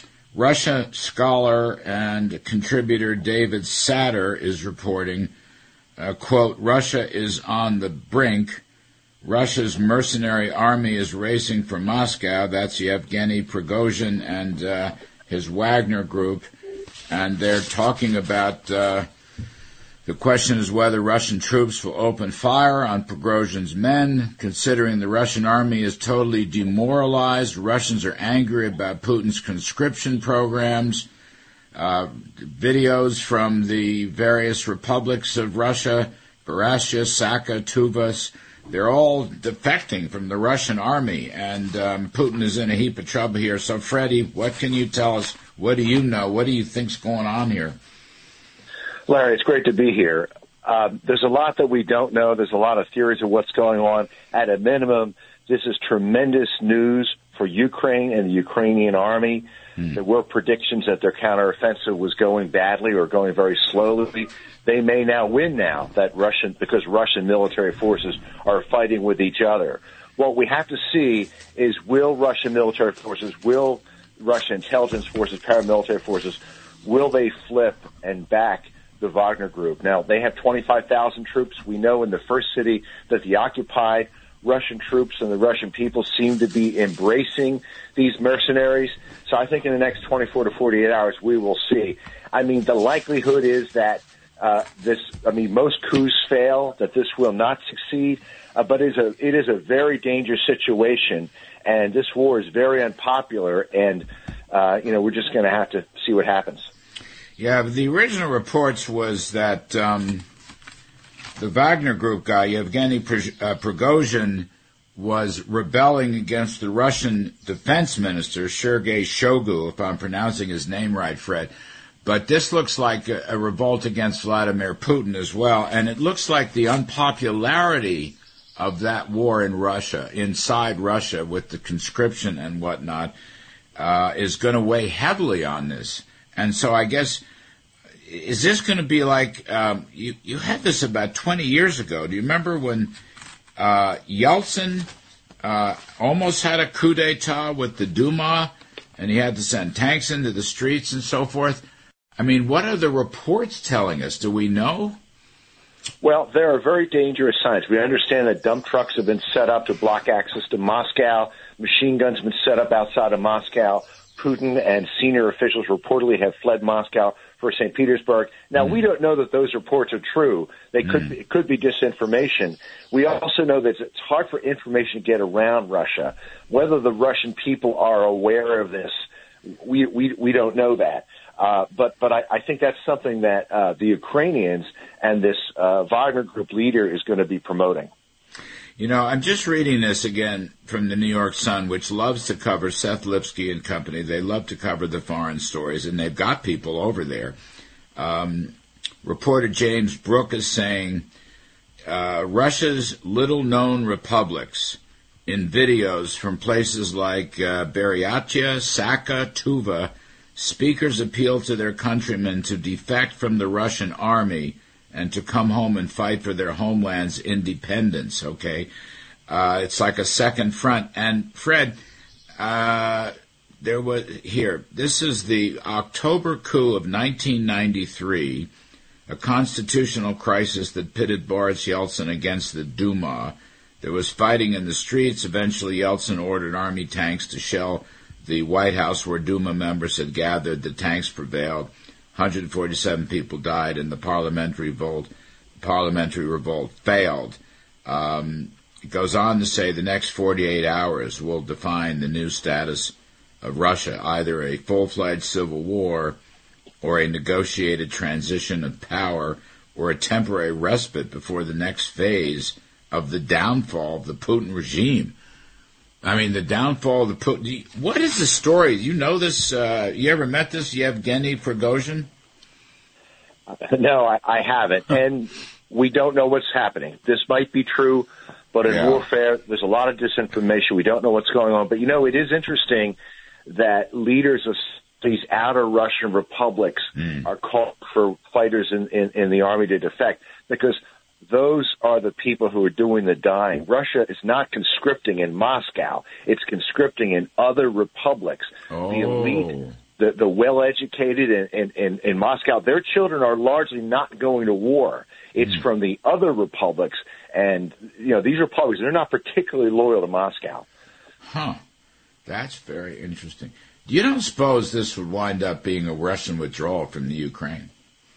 Russia scholar and contributor David Satter is reporting, uh, quote, Russia is on the brink. Russia's mercenary army is racing for Moscow. That's Yevgeny Prigozhin and uh, his Wagner group. And they're talking about uh, the question is whether Russian troops will open fire on Prigozhin's men. Considering the Russian army is totally demoralized, Russians are angry about Putin's conscription programs. Uh, videos from the various republics of Russia, Buryatia, Sakha, Tuvas, they're all defecting from the Russian army, and um, Putin is in a heap of trouble here. So, Freddie, what can you tell us? What do you know? What do you think's going on here? Larry, it's great to be here. Um, there's a lot that we don't know. There's a lot of theories of what's going on. At a minimum, this is tremendous news for Ukraine and the Ukrainian army. Hmm. There were predictions that their counteroffensive was going badly or going very slowly. They may now win now that Russian, because Russian military forces are fighting with each other. What we have to see is, will Russian military forces, will Russian intelligence forces, paramilitary forces, will they flip and back the Wagner group? Now, they have twenty-five thousand troops. We know in the first city that the occupied Russian troops and the Russian people seem to be embracing these mercenaries. So I think in the next twenty-four to forty-eight hours, we will see. I mean, the likelihood is that uh, this, I mean, most coups fail, that this will not succeed, uh, but it is, a, it is a very dangerous situation, and this war is very unpopular, and, uh, you know, we're just going to have to see what happens. Yeah, the original reports was that um, the Wagner Group guy, Yevgeny Prigozhin, was rebelling against the Russian defense minister, Sergei Shoigu, if I'm pronouncing his name right, Fred. But this looks like a, a revolt against Vladimir Putin as well, and it looks like the unpopularity of that war in Russia, inside Russia, with the conscription and whatnot, uh, is going to weigh heavily on this. And so I guess, is this going to be like, um, you, you had this about twenty years ago. Do you remember when uh, Yeltsin uh, almost had a coup d'etat with the Duma, and he had to send tanks into the streets and so forth? I mean, what are the reports telling us? Do we know? Well, there are very dangerous signs. We understand that dump trucks have been set up to block access to Moscow. Machine guns have been set up outside of Moscow. Putin and senior officials reportedly have fled Moscow for Saint Petersburg. Now, mm. we don't know that those reports are true. They could mm. be, it could be disinformation. We also know that it's hard for information to get around Russia. Whether the Russian people are aware of this, we we, we don't know that. Uh, but but I, I think that's something that uh, the Ukrainians and this uh, Wagner Group leader is going to be promoting. You know, I'm just reading this again from the New York Sun, which loves to cover Seth Lipsky and company. They love to cover the foreign stories, and they've got people over there. Um, reporter James Brooke is saying uh, Russia's little-known republics in videos from places like uh, Buryatia, Sakha, Tuva, speakers appeal to their countrymen to defect from the Russian army and to come home and fight for their homeland's independence, okay? Uh, it's like a second front. And, Fred, uh, there was, here, this is the October coup of nineteen ninety-three, a constitutional crisis that pitted Boris Yeltsin against the Duma. There was fighting in the streets. Eventually, Yeltsin ordered army tanks to shell the White House where Duma members had gathered. The tanks prevailed. one hundred forty-seven people died, and the parliamentary revolt, parliamentary revolt failed. Um, it goes on to say the next forty-eight hours will define the new status of Russia, either a full-fledged civil war or a negotiated transition of power or a temporary respite before the next phase of the downfall of the Putin regime. I mean, the downfall of the Putin... What is the story? You know this? Uh, you ever met this Yevgeny Prigozhin? No, I, I haven't. And we don't know what's happening. This might be true, but in yeah. warfare, there's a lot of disinformation. We don't know what's going on. But, you know, it is interesting that leaders of these outer Russian republics mm. are calling for fighters in, in, in the army to defect, because those are the people who are doing the dying. Russia is not conscripting in Moscow. It's conscripting in other republics. Oh. The elite, the, the well-educated in, in, in, in Moscow, their children are largely not going to war. It's mm. from the other republics. And, you know, these republics, they're not particularly loyal to Moscow. Huh. That's very interesting. You don't suppose this would wind up being a Russian withdrawal from the Ukraine?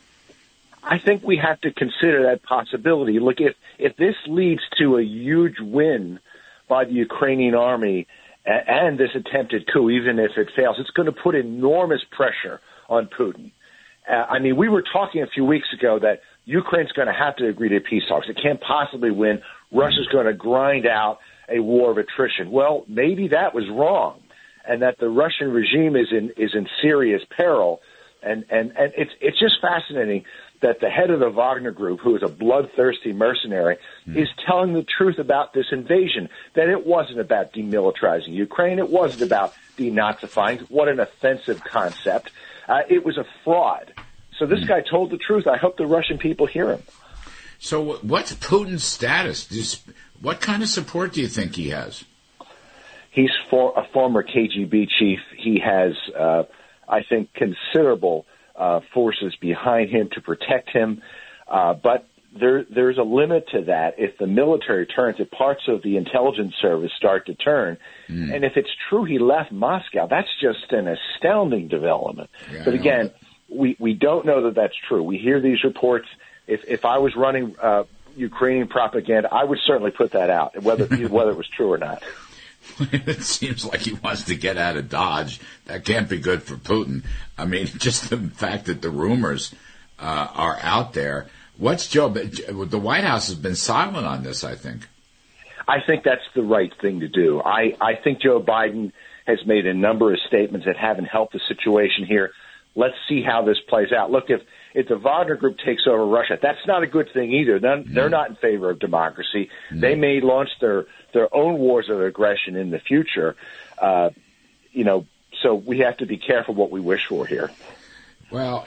I think we have to consider that possibility. Look, if, if this leads to a huge win by the Ukrainian army and, and this attempted coup, even if it fails, it's going to put enormous pressure on Putin. Uh, I mean, we were talking a few weeks ago that Ukraine's going to have to agree to peace talks. It can't possibly win. Russia's going to grind out a war of attrition. Well, maybe that was wrong, and that the Russian regime is in is in serious peril. And and and it's it's just fascinating that the head of the Wagner Group, who is a bloodthirsty mercenary, mm. is telling the truth about this invasion, that it wasn't about demilitarizing Ukraine. It wasn't about denazifying. What an offensive concept. Uh, it was a fraud. So this mm. guy told the truth. I hope the Russian people hear him. So what's Putin's status? What kind of support do you think he has? He's for a former K G B chief. He has, uh, I think, considerable Uh, forces behind him to protect him. Uh, but there, there's a limit to that. If the military turns, if parts of the intelligence service start to turn, mm. and if it's true he left Moscow, that's just an astounding development. Yeah, but again, we, we don't know that that's true. We hear these reports. If, if I was running uh, Ukrainian propaganda, I would certainly put that out, whether whether it was true or not. It seems like he wants to get out of Dodge. That can't be good for Putin. I mean, just the fact that the rumors uh, are out there. What's Joe? The White House has been silent on this, I think. I think that's the right thing to do. I, I think Joe Biden has made a number of statements that haven't helped the situation here. Let's see how this plays out. Look, if, if the Wagner Group takes over Russia, that's not a good thing either. They're, mm. they're not in favor of democracy. Mm. They may launch their, their own wars of aggression in the future. Uh, you know, so we have to be careful what we wish for here. Well,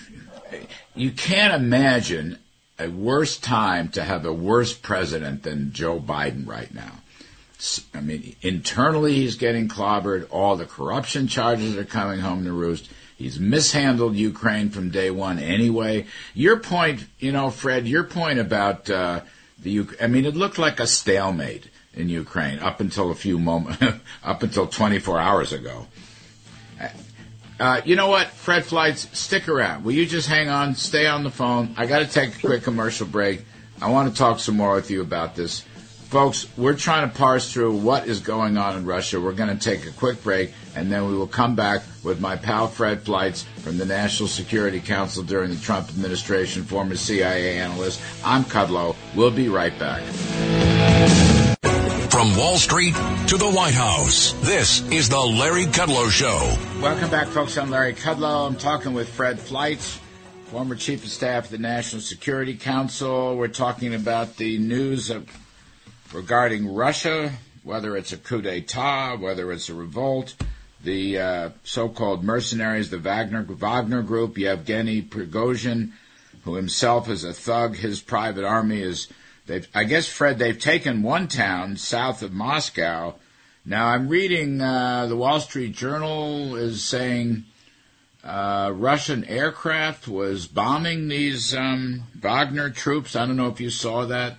you can't imagine a worse time to have a worse president than Joe Biden right now. I mean, internally he's getting clobbered. All the corruption charges are coming home to roost. He's mishandled Ukraine from day one anyway. Your point, you know, Fred, your point about uh, the I mean, it looked like a stalemate in Ukraine up until a few moments, up until twenty-four hours ago. Uh, you know what, Fred Flights, stick around. Will you just hang on, stay on the phone? I got to take a quick commercial break. I want to talk some more with you about this. Folks, we're trying to parse through what is going on in Russia. We're going to take a quick break, and then we will come back with my pal Fred Flights from the National Security Council during the Trump administration, former C I A analyst. I'm Kudlow. We'll be right back. From Wall Street to the White House, this is the Larry Kudlow Show. Welcome back, folks. I'm Larry Kudlow. I'm talking with Fred Flight, former Chief of Staff of the National Security Council. We're talking about the news of, regarding Russia, whether it's a coup d'etat, whether it's a revolt, the uh, so-called mercenaries, the Wagner, Wagner Group, Yevgeny Prigozhin, who himself is a thug. His private army is... They've, I guess, Fred, they've taken one town south of Moscow. Now, I'm reading uh, the Wall Street Journal is saying uh, Russian aircraft was bombing these um, Wagner troops. I don't know if you saw that.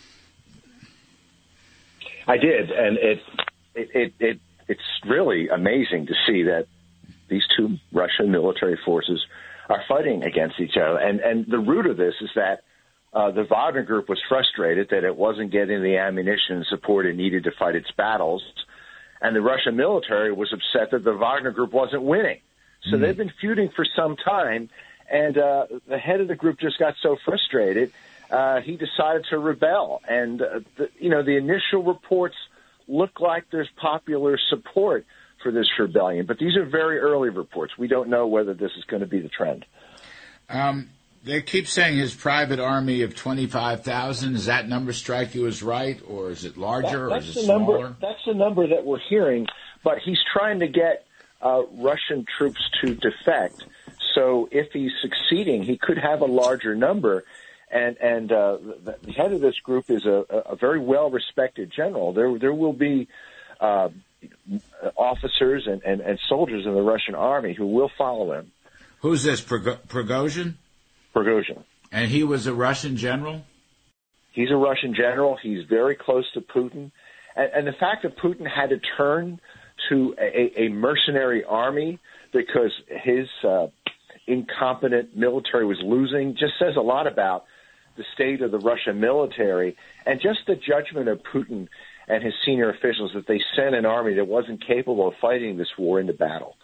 I did, and it, it, it, it it's really amazing to see that these two Russian military forces are fighting against each other. And, and the root of this is that Uh, the Wagner Group was frustrated that it wasn't getting the ammunition and support it needed to fight its battles, and the Russian military was upset that the Wagner Group wasn't winning. So mm. they've been feuding for some time, and uh, the head of the group just got so frustrated, uh, he decided to rebel. And, uh, the, you know, the initial reports look like there's popular support for this rebellion, but these are very early reports. We don't know whether this is going to be the trend. Um. They keep saying his private army of twenty-five thousand. Does that number strike you as right, or is it larger, that, or is it the smaller? Number, that's the number that we're hearing, but he's trying to get uh, Russian troops to defect. So if he's succeeding, he could have a larger number. And, and uh, the, the head of this group is a, a very well-respected general. There, there will be uh, officers and, and, and soldiers in the Russian army who will follow him. Who's this, Prigozhin? Prigozhin. And he was a Russian general? He's a Russian general. He's very close to Putin. And, and the fact that Putin had to turn to a, a mercenary army because his uh, incompetent military was losing just says a lot about the state of the Russian military and just the judgment of Putin and his senior officials that they sent an army that wasn't capable of fighting this war into battle.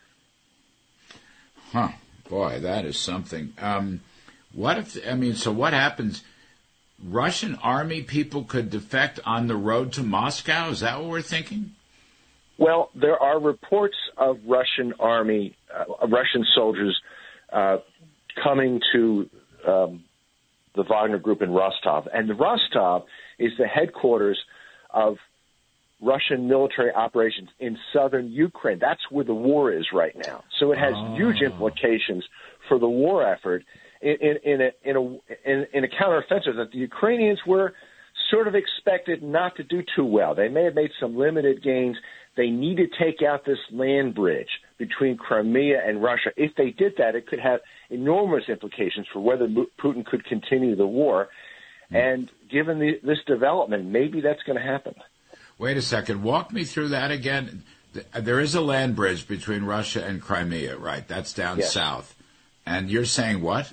Huh. Boy, that is something. Um, what if, I mean, so what happens? Russian army people could defect on the road to Moscow? Is that what we're thinking? Well, there are reports of Russian army, uh, Russian soldiers uh, coming to um, the Wagner Group in Rostov. And the Rostov is the headquarters of Russian military operations in southern Ukraine. That's where the war is right now. So it has oh. huge implications for the war effort in, in, in, a, in, a, in, in a counteroffensive that the Ukrainians were sort of expected not to do too well. They may have made some limited gains. They need to take out this land bridge between Crimea and Russia. If they did that, it could have enormous implications for whether Putin could continue the war. Mm. And given the, this development, maybe that's going to happen. Wait a second. Walk me through that again. There is a land bridge between Russia and Crimea, right? That's down yes. south. And you're saying what?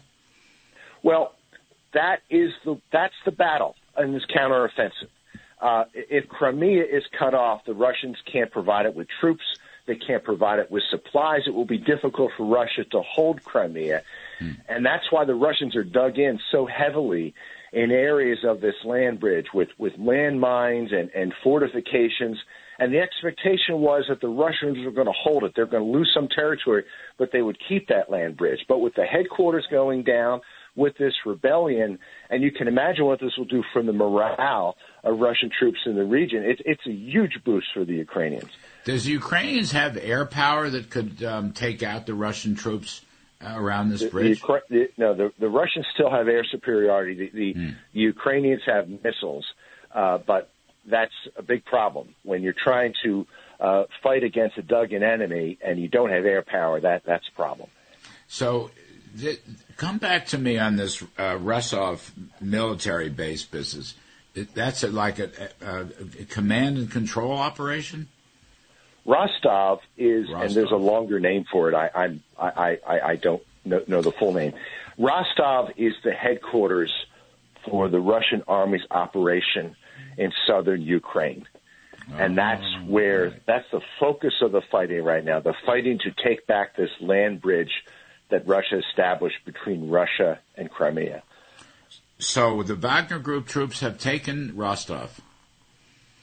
Well, that is the that's the battle in this counteroffensive. Uh, if Crimea is cut off, the Russians can't provide it with troops. They can't provide it with supplies. It will be difficult for Russia to hold Crimea. Hmm. And that's why the Russians are dug in so heavily in areas of this land bridge with, with landmines and, and fortifications. And the expectation was that the Russians were going to hold it. They're going to lose some territory, but they would keep that land bridge. But with the headquarters going down, with this rebellion, and you can imagine what this will do for the morale of Russian troops in the region, it, it's a huge boost for the Ukrainians. Does the Ukrainians have air power that could um, take out the Russian troops Uh, around this bridge? The, the, no, the, the Russians still have air superiority. The, the, mm. the Ukrainians have missiles, uh, but that's a big problem. When you're trying to uh, fight against a dug-in enemy and you don't have air power, that that's a problem. So th- come back to me on this uh, Rostov military base business. It, that's a, like a, a, a command and control operation? Rostov is, Rostov. and there's a longer name for it. I, I'm, I, I, I don't know, know the full name. Rostov is the headquarters for the Russian army's operation in southern Ukraine. Oh, and that's where, okay. that's the focus of the fighting right now, the fighting to take back this land bridge that Russia established between Russia and Crimea. So the Wagner Group troops have taken Rostov.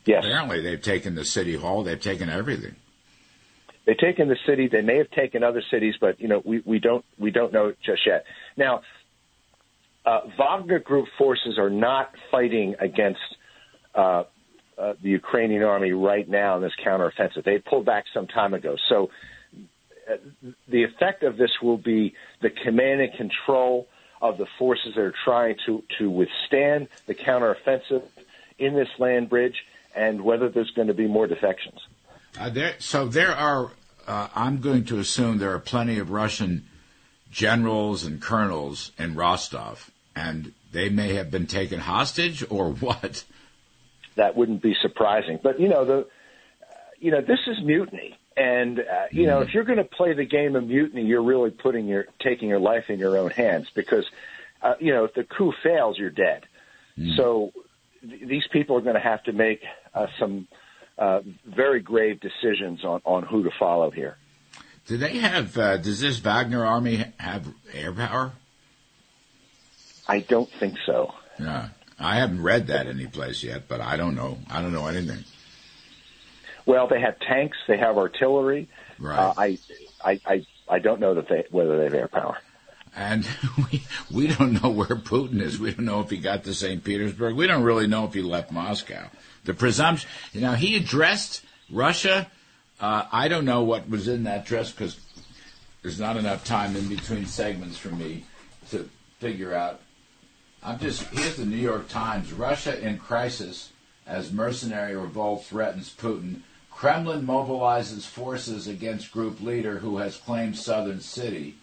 Yes. Apparently, they've taken the city hall. They've taken everything. They've taken the city. They may have taken other cities, but you know, we, we don't we don't know just yet. Now, uh, Wagner Group forces are not fighting against uh, uh, the Ukrainian army right now in this counteroffensive. They pulled back some time ago. So uh, the effect of this will be the command and control of the forces that are trying to, to withstand the counteroffensive in this land bridge, and whether there's going to be more defections. Uh, there, so there are, uh, I'm going to assume there are plenty of Russian generals and colonels in Rostov, and they may have been taken hostage, or what? That wouldn't be surprising. But, you know, the, uh, you know, this is mutiny. And, uh, you mm-hmm. know, if you're going to play the game of mutiny, you're really putting your, taking your life in your own hands because, uh, you know, if the coup fails, you're dead. Mm-hmm. So th- these people are going to have to make uh, some uh, very grave decisions on, on who to follow here. Do they have, uh, does this Wagner army have air power? I don't think so. Yeah. I haven't read that anyplace yet, but I don't know. I don't know anything. Well, they have tanks. They have artillery. Right. Uh, I, I, I, I don't know that they whether they have air power. And we we don't know where Putin is. We don't know if he got to Saint Petersburg. We don't really know if he left Moscow. The presumption, you know, he addressed Russia. Uh, I don't know what was in that address because there's not enough time in between segments for me to figure out. I'm just, here's the New York Times. Russia in crisis as mercenary revolt threatens Putin. Kremlin mobilizes forces against group leader who has claimed southern city.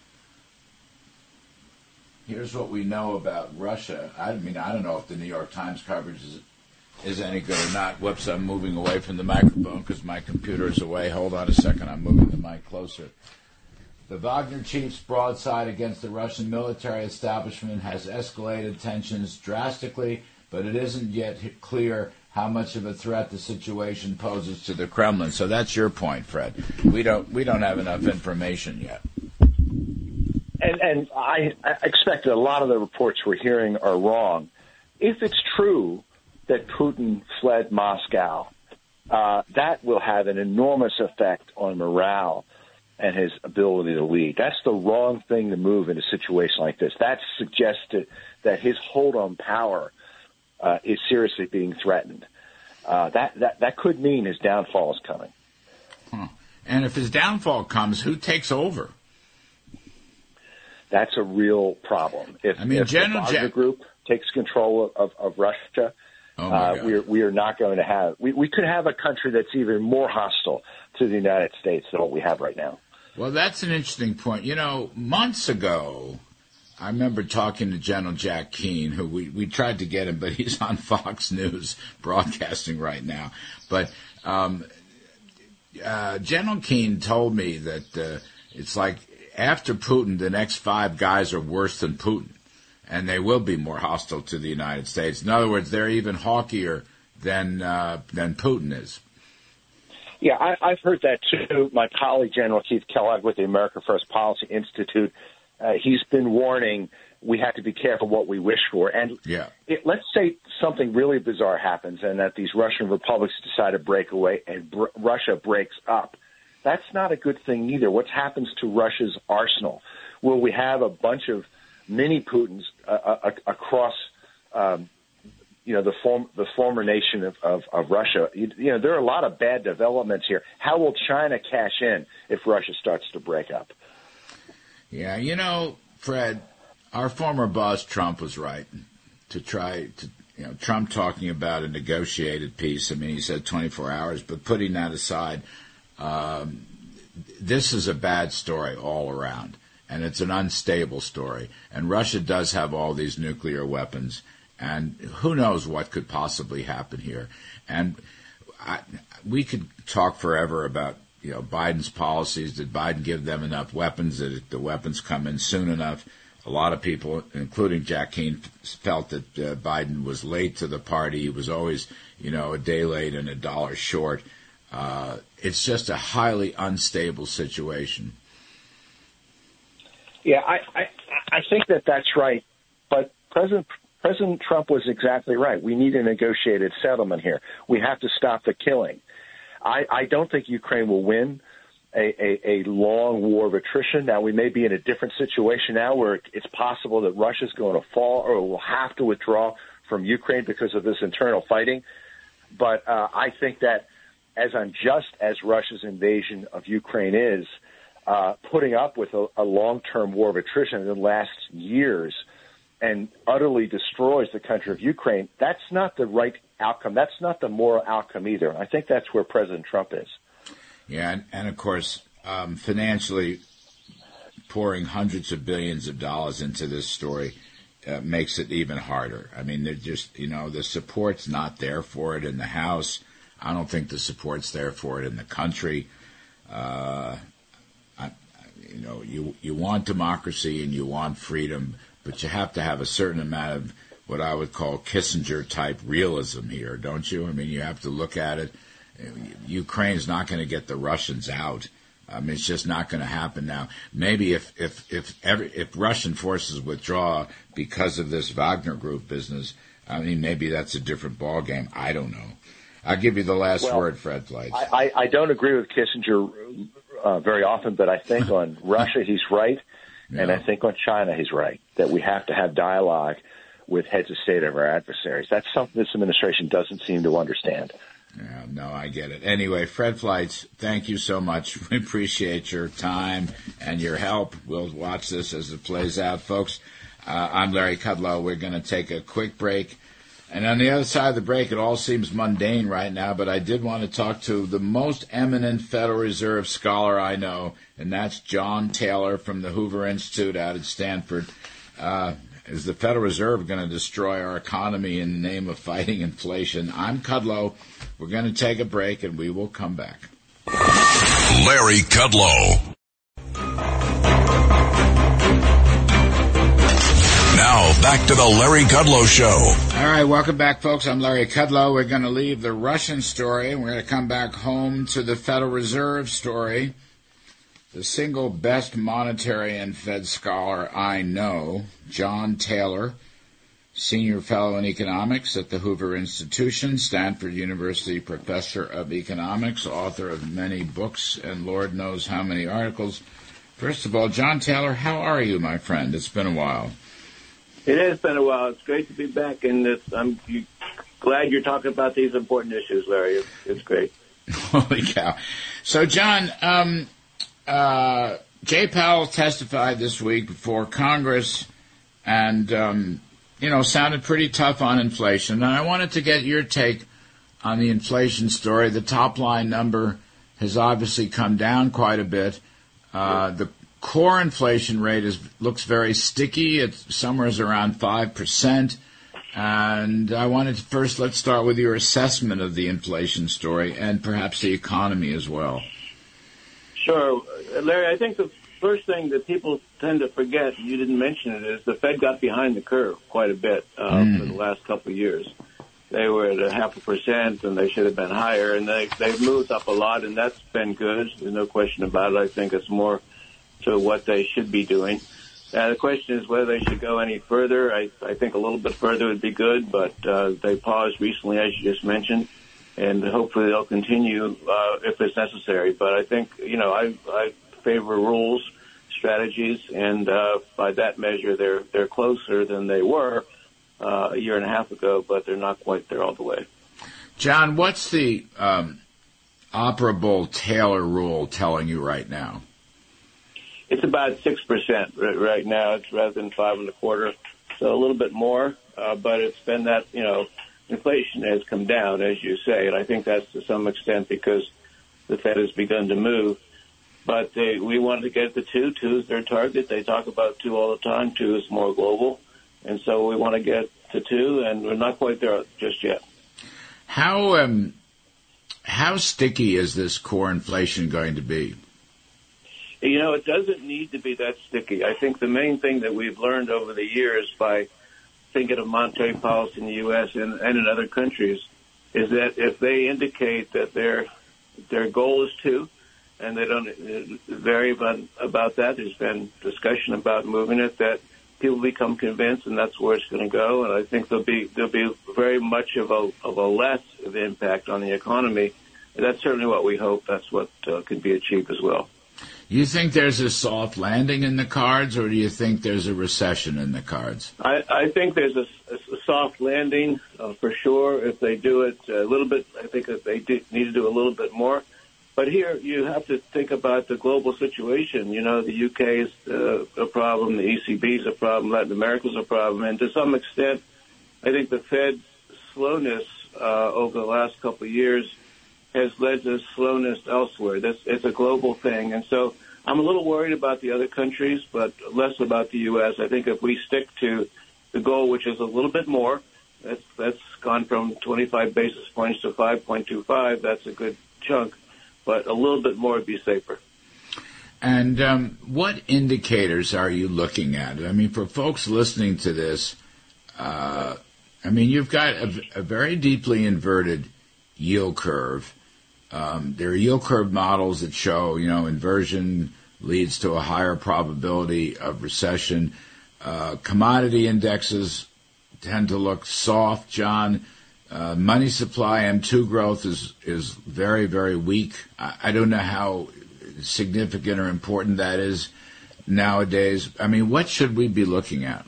Here's what we know about Russia. I mean, I don't know if the New York Times coverage is, is any good or not. Whoops, I'm moving away from the microphone because my computer is away. Hold on a second. I'm moving the mic closer. The Wagner chief's broadside against the Russian military establishment has escalated tensions drastically, but it isn't yet clear how much of a threat the situation poses to the Kremlin. So that's your point, Fred. We don't we don't have enough information yet. And, and I, I expect that a lot of the reports we're hearing are wrong. If it's true that Putin fled Moscow, uh, that will have an enormous effect on morale and his ability to lead. That's the wrong thing to move in a situation like this. That suggests to, that his hold on power uh, is seriously being threatened. Uh, that, that that could mean his downfall is coming. Huh. And if his downfall comes, who takes over? That's a real problem. If, I mean, if General the Wagner Jack- Group takes control of, of Russia, oh my uh, God. we are, we are not going to have. We, we could have a country that's even more hostile to the United States than what we have right now. Well, that's an interesting point. You know, months ago, I remember talking to General Jack Keane, who we, we tried to get him, but he's on Fox News broadcasting right now. But um, uh, General Keane told me that uh, it's like after Putin, the next five guys are worse than Putin, and they will be more hostile to the United States. In other words, they're even hawkier than uh, than Putin is. Yeah, I, I've heard that too. My colleague, General Keith Kellogg with the America First Policy Institute, uh, he's been warning we have to be careful what we wish for. And yeah. it, let's say something really bizarre happens and that these Russian republics decide to break away and br- Russia breaks up. That's not a good thing either. What happens to Russia's arsenal? Will we have a bunch of mini Putins uh, uh, across um you know, the form, the former nation of, of, of Russia? You, you know, there are a lot of bad developments here. How will China cash in if Russia starts to break up? Yeah, you know, Fred, our former boss Trump was right to try to, you know, Trump talking about a negotiated peace. I mean, he said twenty-four hours, but putting that aside, um, this is a bad story all around, and it's an unstable story. And Russia does have all these nuclear weapons. And who knows what could possibly happen here. And I, we could talk forever about, you know, Biden's policies. Did Biden give them enough weapons? Did the weapons come in soon enough? A lot of people, including Jack Keane, felt that uh, Biden was late to the party. He was always, you know, a day late and a dollar short. Uh, it's just a highly unstable situation. Yeah, I, I, I think that that's right. But President President Trump was exactly right. We need a negotiated settlement here. We have to stop the killing. I, I don't think Ukraine will win a, a, a long war of attrition. Now, we may be in a different situation now where it's possible that Russia's going to fall or will have to withdraw from Ukraine because of this internal fighting. But uh, I think that as unjust as Russia's invasion of Ukraine is, uh, putting up with a, a long-term war of attrition that lasts years and utterly destroys the country of Ukraine, that's not the right outcome. That's not the moral outcome either. I think that's where President Trump is. Yeah, and, and of course, um, financially pouring hundreds of billions of dollars into this story uh, makes it even harder. I mean, they're just, you know, the support's not there for it in the House. I don't think the support's there for it in the country. Uh, I, you know, you you want democracy and you want freedom, but you have to have a certain amount of what I would call Kissinger-type realism here, don't you? I mean, you have to look at it. Ukraine's not going to get the Russians out. I mean, it's just not going to happen now. Maybe if if if every, if Russian forces withdraw because of this Wagner Group business, I mean, maybe that's a different ballgame. I don't know. I'll give you the last well, word, Fred Fleitz. I, I, I don't agree with Kissinger uh, very often, but I think on Russia he's right, yeah. and I think on China he's right, that we have to have dialogue with heads of state of our adversaries. That's something this administration doesn't seem to understand. Yeah, no, I get it. Anyway, Fred Fleitz, thank you so much. We appreciate your time and your help. We'll watch this as it plays out, folks. Uh, I'm Larry Kudlow. We're going to take a quick break. And on the other side of the break, it all seems mundane right now, but I did want to talk to the most eminent Federal Reserve scholar I know, and that's John Taylor from the Hoover Institute out at Stanford. Uh, is the Federal Reserve going to destroy our economy in the name of fighting inflation? I'm Kudlow. We're going to take a break, and we will come back. Larry Kudlow. Now, back to the Larry Kudlow Show. All right, welcome back, folks. I'm Larry Kudlow. We're going to leave the Russian story, and we're going to come back home to the Federal Reserve story. The single best monetary and Fed scholar I know, John Taylor, Senior Fellow in Economics at the Hoover Institution, Stanford University Professor of Economics, author of many books and Lord knows how many articles. First of all, John Taylor, how are you, my friend? It's been a while. It has been a while. It's great to be back, and it's, I'm glad you're talking about these important issues, Larry. It's, it's great. Holy cow. So, John, um, uh, Jay Powell testified this week before Congress and, um, you know, sounded pretty tough on inflation. And I wanted to get your take on the inflation story. The top-line number has obviously come down quite a bit. Uh, the core inflation rate is looks very sticky. It's somewhere around five percent. And I wanted to first, let's start with your assessment of the inflation story and perhaps the economy as well. Sure. Larry, I think the first thing that people tend to forget, you didn't mention it, is the Fed got behind the curve quite a bit uh, mm. for the last couple of years. They were at a half a percent, and they should have been higher, and they, they've moved up a lot, and that's been good. There's no question about it. I think it's more to what they should be doing. Now, the question is whether they should go any further. I, I think a little bit further would be good, but uh, they paused recently, as you just mentioned, and hopefully they'll continue uh, if it's necessary. But I think, you know, I, I favor rules, strategies, and uh, by that measure, they're they're closer than they were uh, a year and a half ago, but they're not quite there all the way. John, what's the um, operable Taylor rule telling you right now? It's about six percent right now. It's rather than five and a quarter, so a little bit more. Uh, but it's been that, you know, inflation has come down, as you say, and I think that's to some extent because the Fed has begun to move. But they, we wanted to get to two. Two is their target. They talk about two all the time. Two is more global, and so we want to get to two, and we're not quite there just yet. How um, how sticky is this core inflation going to be? You know, it doesn't need to be that sticky. I think the main thing that we've learned over the years by thinking of monetary policy in the U S and, and in other countries is that if they indicate that their their goal is two, and they don't vary about, about that, there's been discussion about moving it, that people become convinced, and that's where it's going to go. And I think there'll be there'll be very much of a of a less of impact on the economy. And that's certainly what we hope. That's what uh, can be achieved as well. You think there's a soft landing in the cards, or do you think there's a recession in the cards? I, I think there's a, a soft landing uh, for sure. If they do it a little bit, I think that they do, need to do a little bit more. But here you have to think about the global situation. You know, the U K is uh, a problem, the E C B is a problem, Latin America is a problem, and to some extent, I think the Fed's slowness uh, over the last couple of years has led to slowness elsewhere. This, it's a global thing. And so I'm a little worried about the other countries, but less about the U S. I think if we stick to the goal, which is a little bit more, that's, that's gone from twenty-five basis points to five point two five. That's a good chunk, but a little bit more would be safer. And um, what indicators are you looking at? I mean, for folks listening to this, uh, I mean, you've got a, a very deeply inverted yield curve. Um, there are yield curve models that show, you know, inversion leads to a higher probability of recession. Uh, commodity indexes tend to look soft, John. Uh, money supply M two growth is, is very, very weak. I, I don't know how significant or important that is nowadays. I mean, what should we be looking at?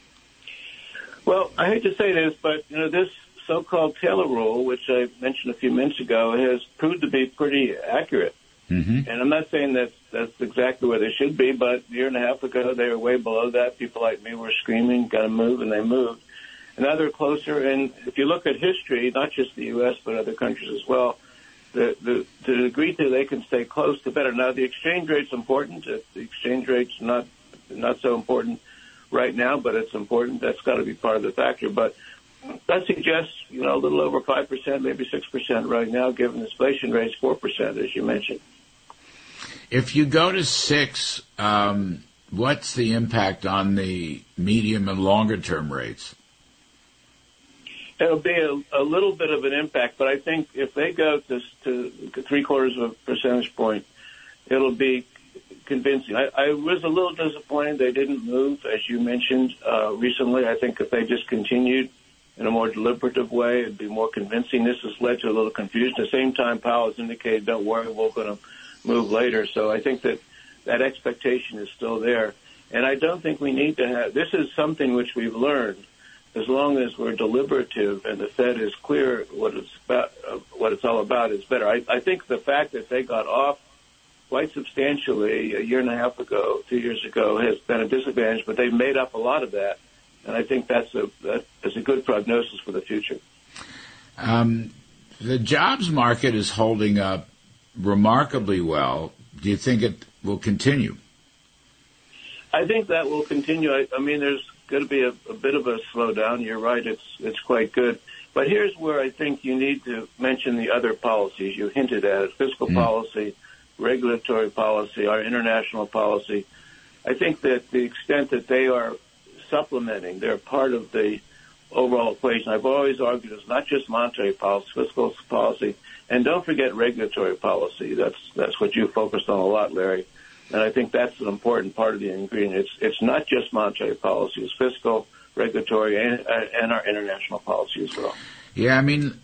Well, I hate to say this, but, you know, this so-called Taylor rule, which I mentioned a few minutes ago, has proved to be pretty accurate. Mm-hmm. And I'm not saying that that's exactly where they should be, but a year and a half ago they were way below that. People like me were screaming, got to move, and they moved. And now they're closer. And if you look at history, not just the U S, but other countries as well, the, the, to the degree that they can stay close, the better. Now, the exchange rate's important. If the exchange rate's not not so important right now, but it's important. That's got to be part of the factor. But that suggests, you know, a little over five percent, maybe six percent right now, given the inflation rate's four percent, as you mentioned. If you go to six, um, what's the impact on the medium and longer-term rates? It'll be a, a little bit of an impact, but I think if they go to, to three-quarters of a percentage point, it'll be convincing. I, I was a little disappointed they didn't move, as you mentioned uh, recently. I think if they just continued in a more deliberative way, it'd be more convincing. This has led to a little confusion. At the same time, Powell has indicated, don't worry, we're going to move later. So I think that that expectation is still there. And I don't think we need to have – this is something which we've learned. As long as we're deliberative and the Fed is clear what it's about, uh, what it's all about, is better. I, I think the fact that they got off quite substantially a year and a half ago, two years ago, has been a disadvantage, but they've made up a lot of that. And I think that's a that is a good prognosis for the future. Um, the jobs market is holding up remarkably well. Do you think it will continue? I think that will continue. I, I mean, there's going to be a, a bit of a slowdown. You're right. It's it's quite good. But here's where I think you need to mention the other policies. You hinted at it: fiscal mm. policy, regulatory policy, our international policy. I think that the extent that they are supplementing, they're part of the overall equation. I've always argued it's not just monetary policy, fiscal policy, and don't forget regulatory policy. That's that's what you focused on a lot, Larry. And I think that's an important part of the ingredient. It's it's not just monetary policy; it's fiscal, regulatory, and, and our international policy as well. Yeah, I mean,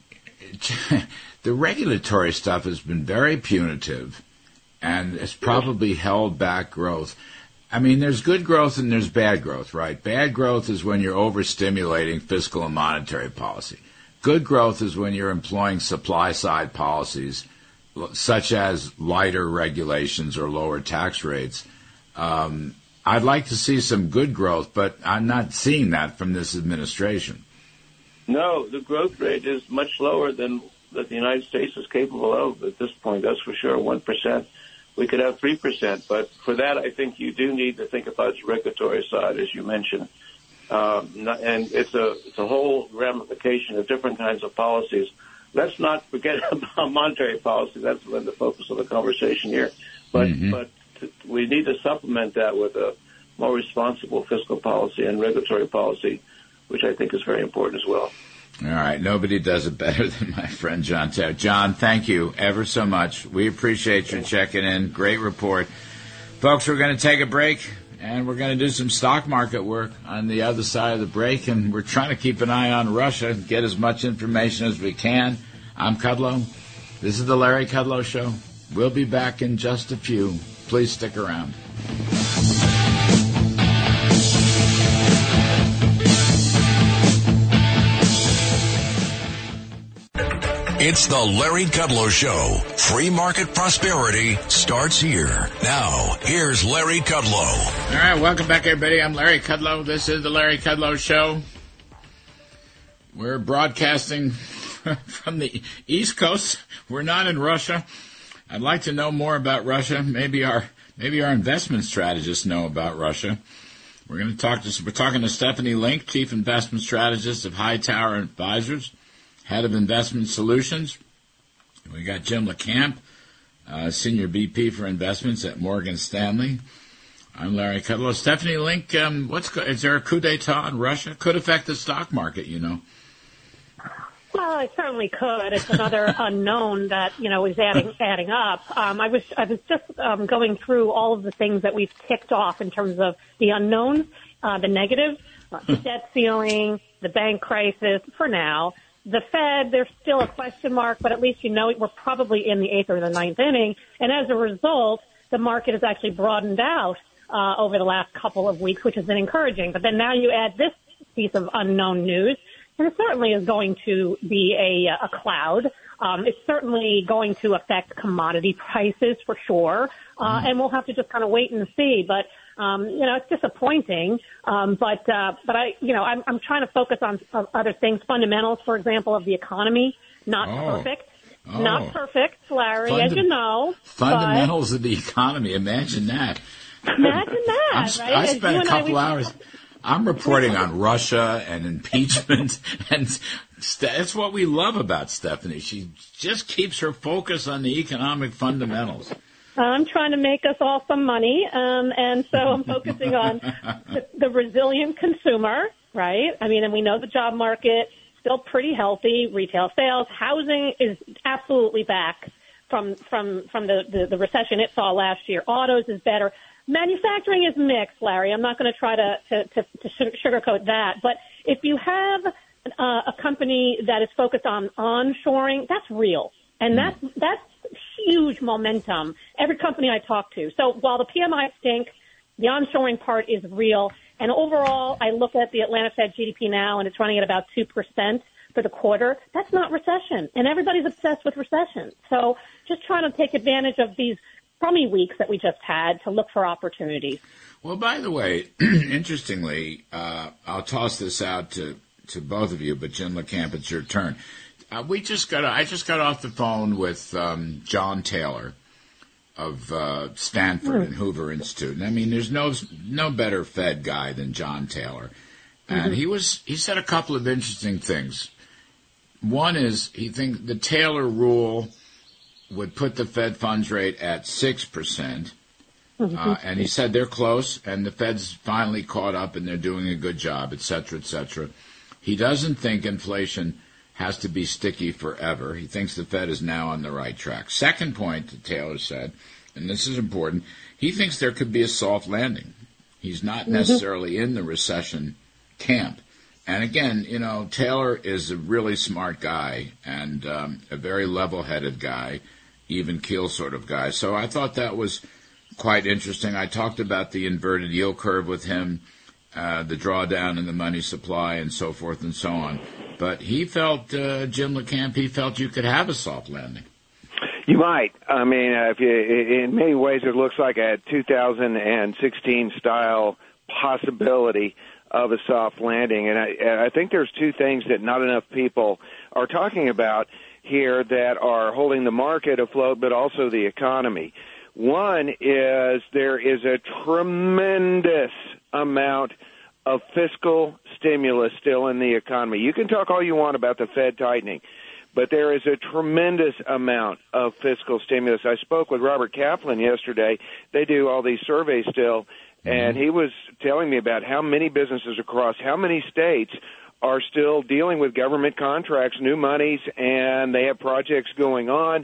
the regulatory stuff has been very punitive, and it's probably held back growth. I mean, there's good growth and there's bad growth, right? Bad growth is when you're overstimulating fiscal and monetary policy. Good growth is when you're employing supply-side policies, such as lighter regulations or lower tax rates. Um, I'd like to see some good growth, but I'm not seeing that from this administration. No, the growth rate is much lower than that the United States is capable of at this point. That's for sure, one percent. We could have three percent, but for that, I think you do need to think about the regulatory side, as you mentioned. Um, and it's a, it's a whole ramification of different kinds of policies. Let's not forget about monetary policy. That's the focus of the conversation here. But mm-hmm. but we need to supplement that with a more responsible fiscal policy and regulatory policy, which I think is very important as well. All right. Nobody does it better than my friend John Taylor. John, thank you ever so much. We appreciate you checking in. Great report. Folks, we're going to take a break, and we're going to do some stock market work on the other side of the break, and we're trying to keep an eye on Russia, get as much information as we can. I'm Kudlow. This is the Larry Kudlow Show. We'll be back in just a few. Please stick around. It's the Larry Kudlow Show. Free market prosperity starts here. Now, here's Larry Kudlow. All right, welcome back, everybody. I'm Larry Kudlow. This is the Larry Kudlow Show. We're broadcasting from the East Coast. We're not in Russia. I'd like to know more about Russia. Maybe our maybe our investment strategists know about Russia. We're going to talk to we're talking to Stephanie Link, Chief Investment Strategist of Hightower Advisors, Head of Investment Solutions. We got Jim LeCamp, uh, Senior V P for Investments at Morgan Stanley. I'm Larry Kudlow. Stephanie Link, um, what's is there a coup d'etat in Russia? Could affect the stock market, you know. Well, it certainly could. It's another unknown that, you know, is adding adding up. Um, I was I was just um, going through all of the things that we've ticked off in terms of the unknowns, uh, the negatives, uh, the debt ceiling, the bank crisis. For now, the Fed, there's still a question mark, but at least you know we're probably in the eighth or the ninth inning. And as a result, the market has actually broadened out uh, over the last couple of weeks, which has been encouraging. But then now you add this piece of unknown news. And it certainly is going to be a, a cloud. Um, it's certainly going to affect commodity prices for sure. Uh, and we'll have to just kind of wait and see. But, um, you know, it's disappointing. Um, but, uh, but I, you know, I'm, I'm trying to focus on other things, fundamentals, for example, of the economy. Not oh. perfect. Oh. Not perfect, Larry, Funda- as you know. Fundamentals of the economy. Imagine that. Imagine that, I'm, right? I As spent you a and I, couple we- hours. I'm reporting on Russia and impeachment, and that's what we love about Stephanie. She just keeps her focus on the economic fundamentals. I'm trying to make us all some money, um, and so I'm focusing on the, the resilient consumer, right? I mean, and we know the job market still pretty healthy, retail sales, housing is absolutely back from from from the, the, the recession it saw last year. Autos is better. Manufacturing is mixed, Larry. I'm not going to try to, to, to, to sugarcoat that. But if you have uh, a company that is focused on onshoring, that's real. And that's, that's huge momentum. Every company I talk to. So while the P M I stink, the onshoring part is real. And overall, I look at the Atlanta Fed G D P now, and it's running at about two percent for the quarter. That's not recession. And everybody's obsessed with recession. So just trying to take advantage of these crummy weeks that we just had to look for opportunities. Well, by the way, interestingly, uh, I'll toss this out to, to both of you, but Jim LeCamp, it's your turn. Uh, we just got I just got off the phone with um, John Taylor of uh, Stanford mm. and Hoover Institute. And I mean, there's no no better Fed guy than John Taylor. And mm-hmm. he was he said a couple of interesting things. One is he thinks the Taylor rule would put the Fed funds rate at six percent. Mm-hmm. Uh, and he said they're close, and the Fed's finally caught up, and they're doing a good job, et cetera, et cetera. He doesn't think inflation has to be sticky forever. He thinks the Fed is now on the right track. Second point that Taylor said, and this is important, he thinks there could be a soft landing. He's not mm-hmm. necessarily in the recession camp. And again, you know, Taylor is a really smart guy and um, a very level-headed guy, even keel sort of guy. So I thought that was quite interesting. I talked about the inverted yield curve with him, uh, the drawdown in the money supply and so forth and so on. But he felt, uh, Jim LeCamp, he felt you could have a soft landing. You might. I mean, uh, if you, in many ways it looks like a two thousand sixteen style possibility of a soft landing. And I, I think there's two things that not enough people are talking about here that are holding the market afloat, but also the economy. One is there is a tremendous amount of fiscal stimulus still in the economy. You can talk all you want about the Fed tightening, but there is a tremendous amount of fiscal stimulus. I spoke with Robert Kaplan yesterday. They do all these surveys still, and he was telling me about how many businesses across how many states are still dealing with government contracts, new monies, and they have projects going on.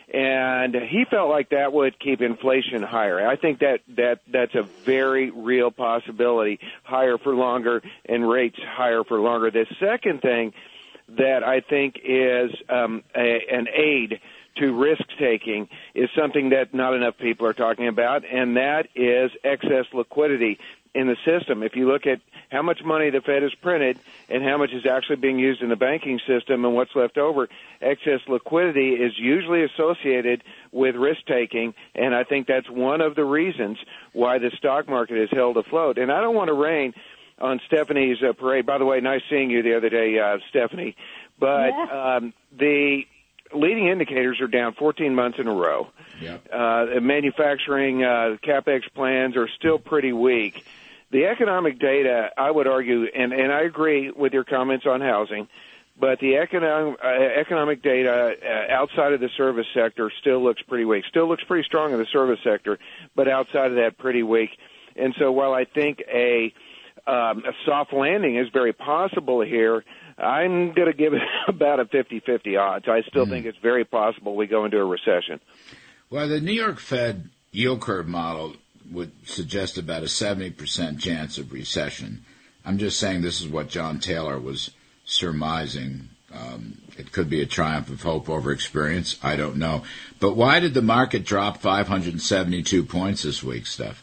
And he felt like that would keep inflation higher. I think that, that that's a very real possibility, higher for longer and rates higher for longer. The second thing that I think is um, a, an aid to risk-taking is something that not enough people are talking about, and that is excess liquidity in the system. If you look at how much money the Fed has printed and how much is actually being used in the banking system and what's left over, excess liquidity is usually associated with risk-taking, and I think that's one of the reasons why the stock market is held afloat. And I don't want to rain on Stephanie's uh, parade. By the way, nice seeing you the other day, uh, Stephanie. But yeah. um, the leading indicators are down fourteen months in a row. Yep. Uh, manufacturing uh, CapEx plans are still pretty weak. The economic data, I would argue, and, and I agree with your comments on housing, but the economic, uh, economic data uh, outside of the service sector still looks pretty weak. Still looks pretty strong in the service sector, but outside of that, pretty weak. And so while I think a, um, a soft landing is very possible here, I'm going to give it about a fifty-fifty odds. I still mm. think it's very possible we go into a recession. Well, the New York Fed yield curve model would suggest about a seventy percent chance of recession. I'm just saying this is what John Taylor was surmising. Um, it could be a triumph of hope over experience. I don't know. But why did the market drop five hundred seventy-two points this week, Steph?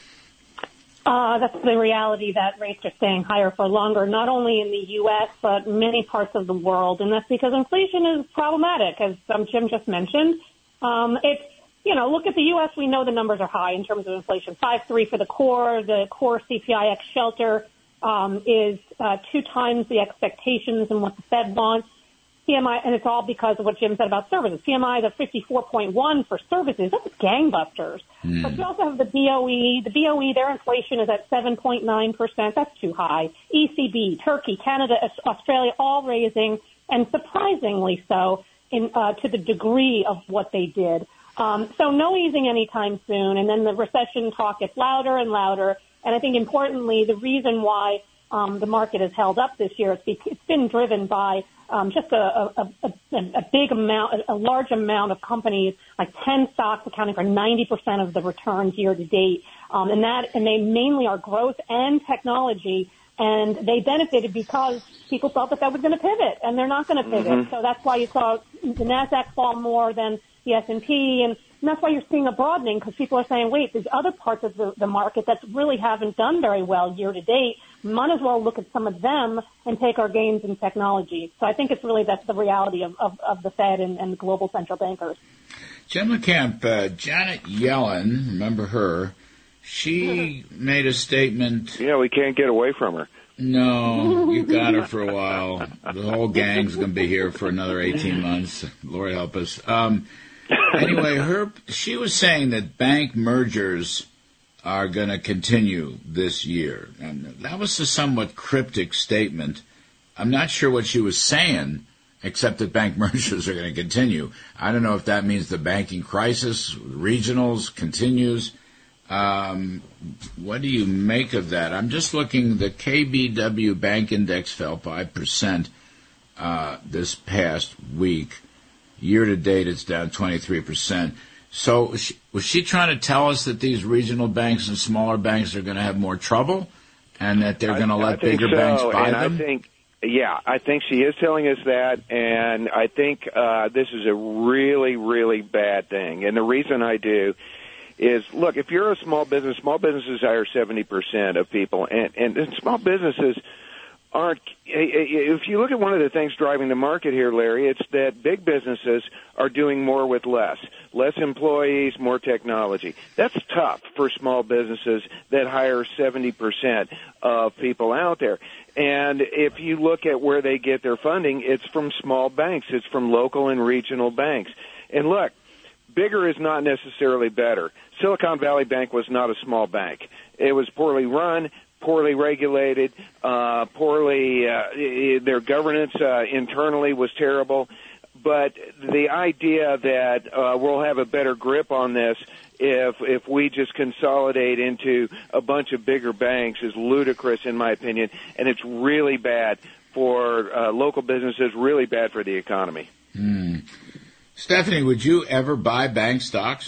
Uh, that's the reality that rates are staying higher for longer, not only in the U S, but many parts of the world. And that's because inflation is problematic, as um, Jim just mentioned. Um, it's, you know, look at the U S. We know the numbers are high in terms of inflation. five point three for the core. The core C P I X shelter um, is uh, two times the expectations and what the Fed wants. P M I, and it's all because of what Jim said about services. P M I is at fifty-four point one for services. That's gangbusters. Mm. But you also have the B O E. The B O E, their inflation is at seven point nine percent. That's too high. E C B, Turkey, Canada, Australia, all raising, and surprisingly so, in uh, to the degree of what they did. Um, so no easing anytime soon. And then the recession talk gets louder and louder. And I think importantly, the reason why um, the market has held up this year, it's, it's been driven by Um, just a, a, a, a big amount, a large amount of companies, like ten stocks accounting for ninety percent of the returns year to date. Um, and that, and they mainly are growth and technology. And they benefited because people thought that that was going to pivot, and they're not going to pivot. Mm-hmm. So that's why you saw the NASDAQ fall more than the S and P. And And that's why you're seeing a broadening, because people are saying, wait, there's other parts of the, the market that really haven't done very well year to date. Might as well look at some of them and take our gains in technology. So I think it's really that's the reality of, of, of the Fed and, and the global central bankers. Jim LeCamp, uh, Janet Yellen, remember her, she made a statement. Yeah, we can't get away from her. No, you got her for a while. The whole gang's going to be here for another eighteen months. Lord help us. Um, anyway, her she was saying that bank mergers are going to continue this year. And that was a somewhat cryptic statement. I'm not sure what she was saying, except that bank mergers are going to continue. I don't know if that means the banking crisis, regionals, continues. Um, what do you make of that? I'm just looking, the K B W Bank Index fell five percent uh, this past week. Year to date, it's down twenty-three percent. So was she trying to tell us that these regional banks and smaller banks are going to have more trouble and that they're going to let bigger so, banks buy and them? I think, yeah, I think she is telling us that, and I think uh, this is a really, really bad thing. And the reason I do is, look, if you're a small business, small businesses hire seventy percent of people, and, and, and small businesses aren't, if you look at one of the things driving the market here, Larry, it's that big businesses are doing more with less. Less employees, more technology. That's tough for small businesses that hire seventy percent of people out there. And if you look at where they get their funding, it's from small banks. It's from local and regional banks. And look, bigger is not necessarily better. Silicon Valley Bank was not a small bank. It was poorly run, poorly regulated, uh, poorly, uh, their governance uh, internally was terrible. But the idea that uh, we'll have a better grip on this if if we just consolidate into a bunch of bigger banks is ludicrous, in my opinion, and it's really bad for uh, local businesses, really bad for the economy. Hmm. Stephanie, would you ever buy bank stocks?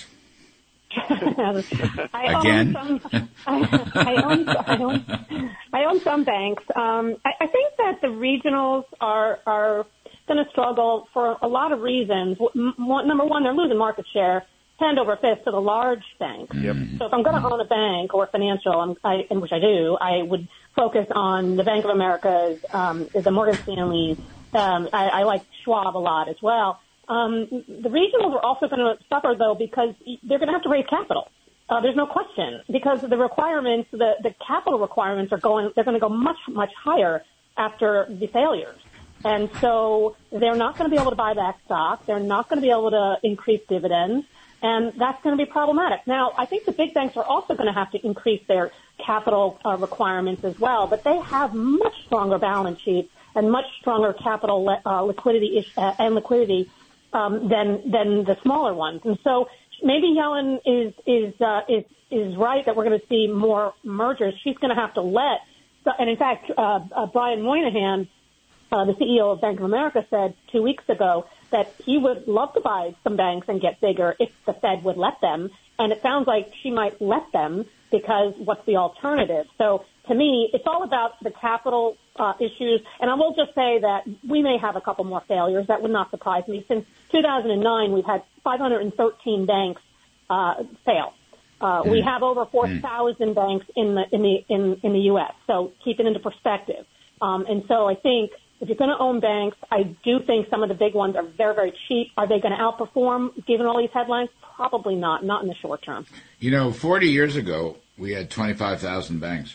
I Again? Own some, I, I, own, I, own, I own some banks. Um, I, I think that the regionals are are going to struggle for a lot of reasons. One, number one, they're losing market share hand over fist to the large banks. Yep. So if I'm going to own a bank or financial, I'm, I, in which I do, I would focus on the Bank of America's, um, the Morgan Stanley's. Um, I, I like Schwab a lot as well. Um, the regionals are also going to suffer, though, because they're going to have to raise capital. Uh, there's no question, because the requirements, the, the capital requirements are going, they're going to go much, much higher after the failures. And so they're not going to be able to buy back stock. They're not going to be able to increase dividends. And that's going to be problematic. Now, I think the big banks are also going to have to increase their capital uh, requirements as well, but they have much stronger balance sheets and much stronger capital le- uh, liquidity ish- uh, and liquidity um, than than the smaller ones. And so maybe Yellen is is uh, is is right that we're going to see more mergers. She's going to have to let. And in fact, uh, uh, Brian Moynihan, uh, the C E O of Bank of America, said two weeks ago that he would love to buy some banks and get bigger if the Fed would let them. And it sounds like she might let them, because what's the alternative? So to me, it's all about the capital uh, issues. And I will just say that we may have a couple more failures. That would not surprise me. Since two thousand nine, we've had five hundred thirteen banks uh, fail. Uh, mm. We have over four thousand mm. banks in the in the in, in the U S. So keep it into perspective. Um, and so I think if you're going to own banks, I do think some of the big ones are very, very cheap. Are they going to outperform given all these headlines? Probably not, not in the short term. You know, forty years ago, we had twenty-five thousand banks.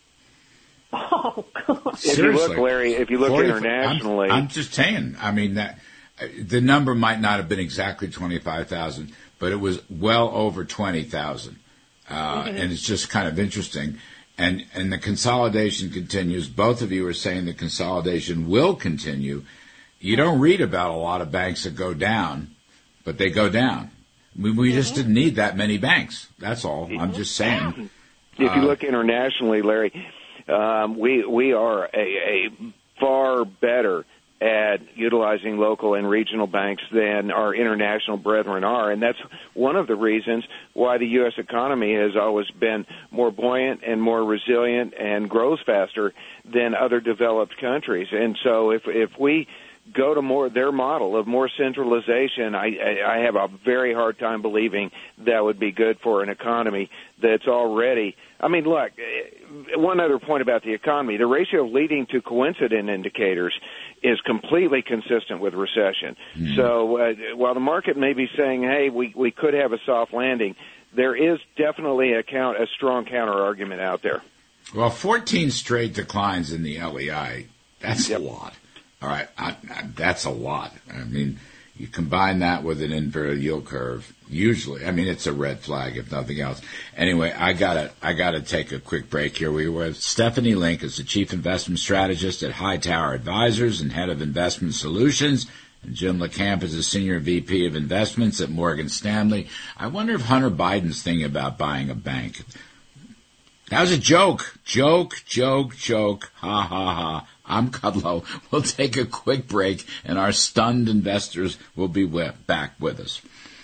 Oh, God. If you look, Larry, if you look forty, internationally. I'm, I'm just saying, I mean, that the number might not have been exactly twenty-five thousand, but it was well over twenty thousand. Uh, mm-hmm. And it's just kind of interesting. And and the consolidation continues. Both of you are saying the consolidation will continue. You don't read about a lot of banks that go down, but they go down. We, we mm-hmm. just didn't need that many banks. That's all. I'm just saying. If you look internationally, Larry, um, we we are a, a far better at utilizing local and regional banks than our international brethren are. And that's one of the reasons why the U S economy has always been more buoyant and more resilient and grows faster than other developed countries. And so if if we go to more their model of more centralization, I, I have a very hard time believing that would be good for an economy that's already. I mean, look, one other point about the economy, the ratio of leading to coincident indicators is completely consistent with recession. Mm. So uh, while the market may be saying, hey, we, we could have a soft landing, there is definitely a, count, a strong counter-argument out there. Well, fourteen straight declines in the L E I, that's yep. a lot. All right, I, I, that's a lot. I mean, you combine that with an inverted yield curve, usually, I mean, it's a red flag, if nothing else. Anyway, I gotta, I gotta take a quick break here. We were with Stephanie Link, is the Chief Investment Strategist at Hightower Advisors and Head of Investment Solutions, and Jim LeCamp is the Senior V P of Investments at Morgan Stanley. I wonder if Hunter Biden's thinking about buying a bank. That was a joke. Joke, joke, joke. Ha, ha, ha. I'm Kudlow. We'll take a quick break, and our stunned investors will be with, back with us.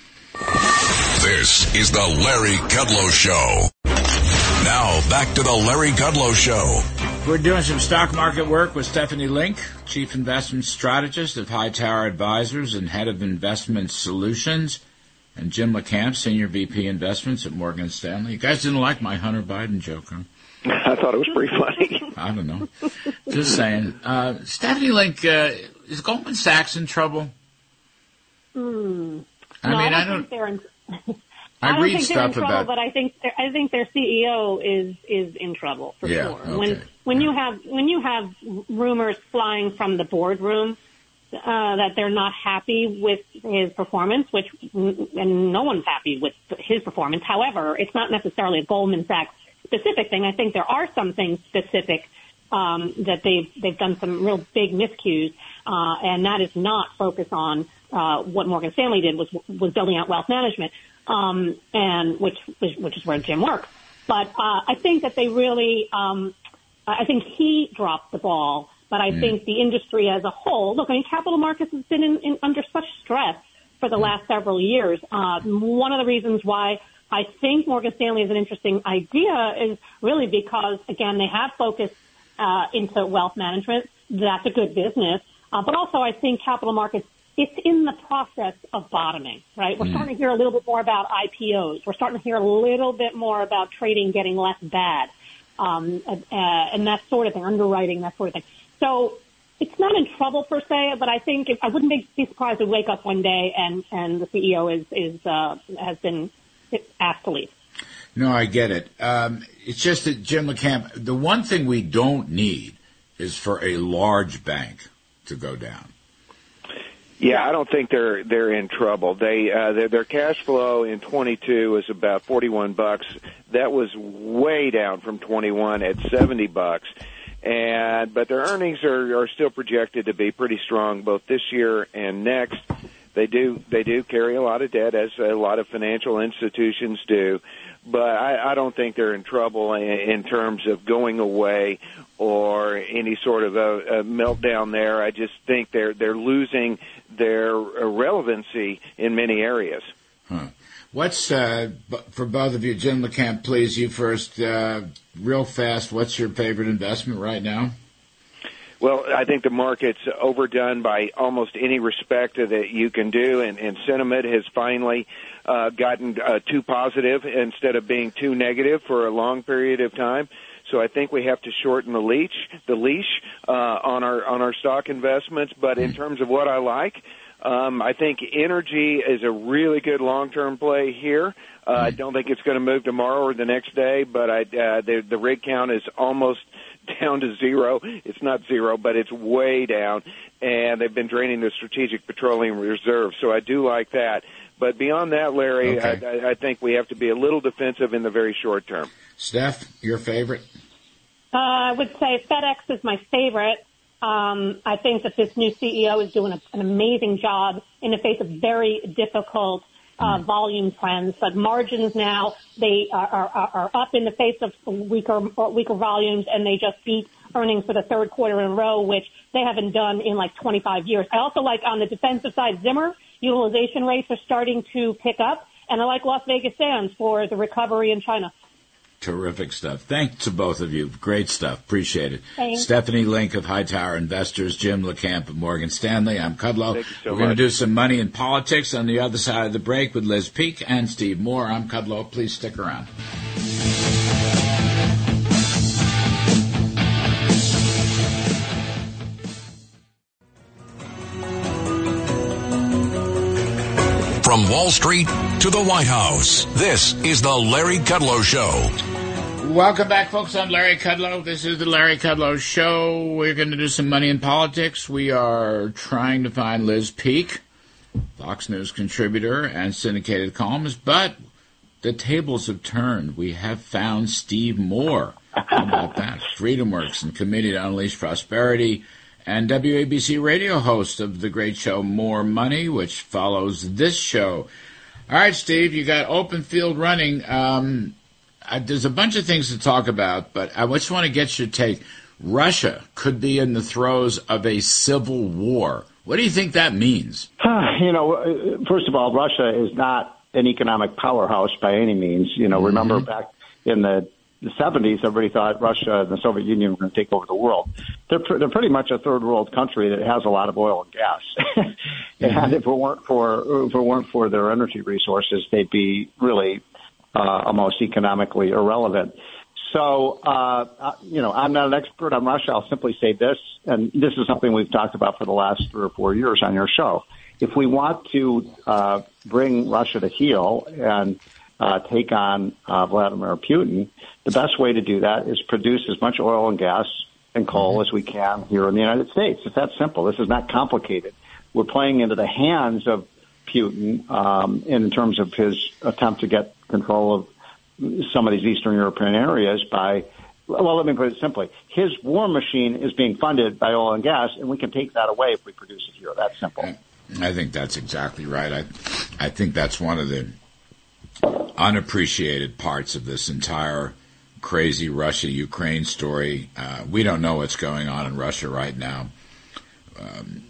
This is the Larry Kudlow Show. Now, back to the Larry Kudlow Show. We're doing some stock market work with Stephanie Link, Chief Investment Strategist of Hightower Advisors and Head of Investment Solutions, and Jim LeCamp, Senior V P Investments at Morgan Stanley. You guys didn't like my Hunter Biden joke, huh? I thought it was pretty funny. I don't know. Just saying. Uh, Stephanie Link, uh, is Goldman Sachs in trouble? Hmm. I no, mean, I don't. don't think they're in, I, I don't read think stuff they're in trouble, about. but I think I think their C E O is is in trouble for yeah, sure. Okay. When when you have when you have rumors flying from the boardroom uh, that they're not happy with his performance, which and no one's happy with his performance. However, it's not necessarily a Goldman Sachs specific thing. I think there are some things specific um, that they've they've done some real big miscues, uh, and that is not focus on uh, what Morgan Stanley did was was building out wealth management, um, and which which is where Jim works. But uh, I think that they really, um, I think he dropped the ball. But I mm. think the industry as a whole, look, I mean, capital markets has been in, in, under such stress for the last several years. Uh, one of the reasons why I think Morgan Stanley is an interesting idea is really because, again, they have focused uh, into wealth management. That's a good business. Uh, but also I think capital markets, it's in the process of bottoming, right? We're mm. starting to hear a little bit more about I P Os. We're starting to hear a little bit more about trading getting less bad, um, uh, and that sort of thing, underwriting, that sort of thing. So it's not in trouble per se, but I think if, I wouldn't be, be surprised to wake up one day and, and the C E O is, is uh, has been asked to leave. No, I get it. Um, it's just that, Jim LeCamp, the one thing we don't need is for a large bank to go down. Yeah, I don't think they're they're in trouble. They uh, their, their cash flow in twenty-two was about forty-one bucks. That was way down from twenty-one at seventy bucks. And but their earnings are, are still projected to be pretty strong both this year and next. They do they do carry a lot of debt, as a lot of financial institutions do. But I, I don't think they're in trouble in, in terms of going away or any sort of a, a meltdown there. I just think they're they're losing their relevancy in many areas. Huh. What's uh, for both of you, Jim LeCamp? Please, you first, uh, real fast. What's your favorite investment right now? Well, I think the market's overdone by almost any respect that you can do, and, and sentiment has finally uh, gotten uh, too positive instead of being too negative for a long period of time. So I think we have to shorten the leash, the leash uh, on our on our stock investments. But in terms of what I like, um, I think energy is a really good long-term play here. Uh, I don't think it's going to move tomorrow or the next day, but I, uh, the, the rig count is almost down to zero. It's not zero, but it's way down, and they've been draining the strategic petroleum reserve. So I do like that. But beyond that, Larry, okay. I, I think we have to be a little defensive in the very short term. Steph, your favorite? Uh, I would say FedEx is my favorite. Um, I think that this new C E O is doing a, an amazing job in the face of very difficult uh, mm. volume trends. But margins now, they are, are, are up in the face of weaker weaker volumes, and they just beat earnings for the third quarter in a row, which they haven't done in like twenty-five years. I also like on the defensive side, Zimmer. Utilization rates are starting to pick up, and I like Las Vegas Sands for the recovery in China. Terrific stuff. Thanks to both of you. Great stuff. Appreciate it. Thanks. Stephanie Link of Hightower Investors, Jim LeCamp of Morgan Stanley. I'm Kudlow. Thank you so We're going to much. do some money and politics on the other side of the break with Liz Peek and Steve Moore. I'm Kudlow. Please stick around. From Wall Street to the White House, this is the Larry Kudlow Show. Welcome back, folks. I'm Larry Kudlow. This is the Larry Kudlow Show. We're going to do some money in politics. We are trying to find Liz Peek, Fox News contributor and syndicated columnist, but the tables have turned. We have found Steve Moore. How about that? FreedomWorks and Committee to Unleash Prosperity, and W A B C radio host of the great show More Money, which follows this show. All right, Steve, you got open field running. Um, I, there's a bunch of things to talk about, but I just want to get your take. Russia could be in the throes of a civil war. What do you think that means? You know, first of all, Russia is not an economic powerhouse by any means. You know, mm-hmm. remember back in the the seventies, everybody thought Russia and the Soviet Union were going to take over the world. They're pr- they're pretty much a third world country that has a lot of oil and gas. mm-hmm. And if it weren't for if it weren't for their energy resources, they'd be really uh, almost economically irrelevant. So, uh, you know, I'm not an expert on Russia. I'll simply say this, and this is something we've talked about for the last three or four years on your show. If we want to uh, bring Russia to heel and Uh, take on uh, Vladimir Putin, the best way to do that is produce as much oil and gas and coal mm-hmm. as we can here in the United States. It's that simple. This is not complicated. We're playing into the hands of Putin um, in terms of his attempt to get control of some of these Eastern European areas by, well, let me put it simply. His war machine is being funded by oil and gas, and we can take that away if we produce it here. That's simple. I think that's exactly right. I, I think that's one of the unappreciated parts of this entire crazy Russia-Ukraine story. Uh, we don't know what's going on in Russia right now. Um,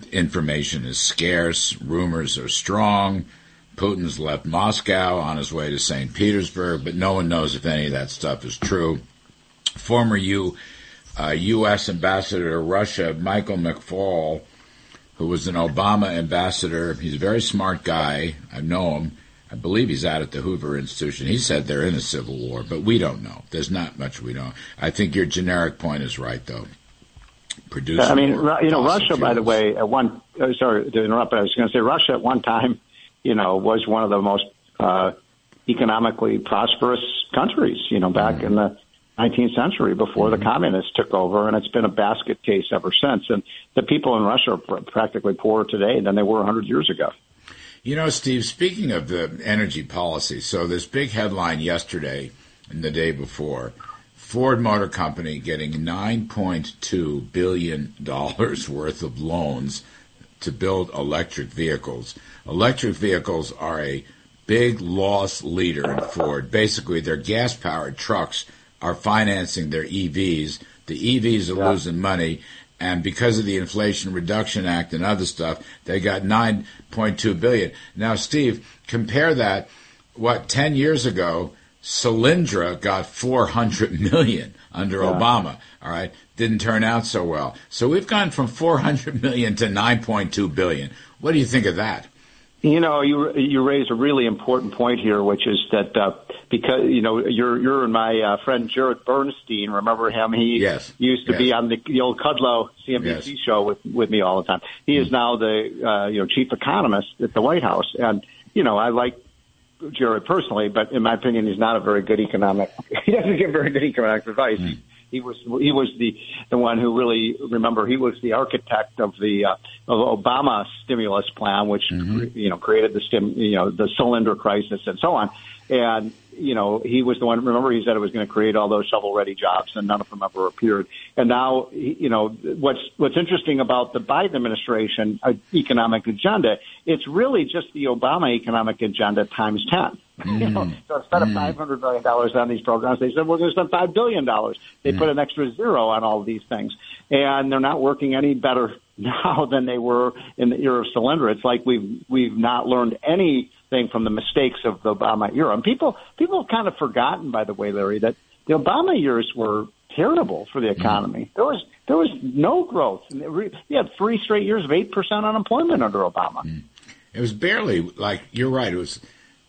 information is scarce. Rumors are strong. Putin's left Moscow on his way to Saint Petersburg, but no one knows if any of that stuff is true. Former U, uh, U S ambassador to Russia, Michael McFaul, who was an Obama ambassador, he's a very smart guy. I know him. I believe he's out at the Hoover Institution. He said they're in a civil war, but we don't know. There's not much we know. I think your generic point is right, though. Producing I mean, you know, Russia, fuels. by the way, at one, uh, sorry to interrupt, but I was going to say Russia at one time, you know, was one of the most uh, economically prosperous countries, you know, back mm-hmm. in the nineteenth century before mm-hmm. the communists took over, and it's been a basket case ever since. And the people in Russia are pr- practically poorer today than they were one hundred years ago. You know, Steve, speaking of the energy policy, so this big headline yesterday and the day before, Ford Motor Company getting nine point two billion dollars worth of loans to build electric vehicles. Electric vehicles are a big loss leader in Ford. Basically, their gas-powered trucks are financing their E Vs. The E Vs are yeah. losing money, and because of the Inflation Reduction Act and other stuff, they got nine point two billion dollars. Now, Steve, compare that. What, ten years ago, Solyndra got four hundred million dollars under yeah. Obama, all right? Didn't turn out so well. So we've gone from four hundred million dollars to nine point two billion dollars. What do you think of that? You know, you you raise a really important point here, which is that uh, because, you know, you're you're and my uh, friend Jared Bernstein, remember him? He yes. used to yes. be on the, the old Kudlow C N B C yes. show with, with me all the time. He mm-hmm. is now the, uh, you know, chief economist at the White House. And, you know, I like Jared personally, but in my opinion, he's not a very good economic, he doesn't give very good economic advice. Mm-hmm. He was he was the the one who really, remember, he was the architect of the uh, of Obama stimulus plan, which mm-hmm. you know created the stim you know the cylinder crisis and so on. And you know he was the one. Remember, he said it was going to create all those shovel-ready jobs, and none of them ever appeared. And now, you know, what's what's interesting about the Biden administration uh, economic agenda? It's really just the Obama economic agenda times ten. Mm. You know, so instead of five hundred million dollars on these programs, they said we're going to spend five billion dollars. They mm. put an extra zero on all of these things, and they're not working any better now than they were in the era of Solyndra. It's like we've we've not learned anything from the mistakes of the Obama era. And people people have kind of forgotten, by the way, Larry, that the Obama years were terrible for the economy. Mm. There was there was no growth. We had three straight years of eight percent unemployment under Obama. Mm. It was barely, like, you're right, it was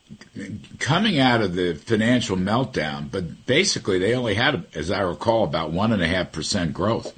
coming out of the financial meltdown, but basically they only had, as I recall, about one and a half percent growth.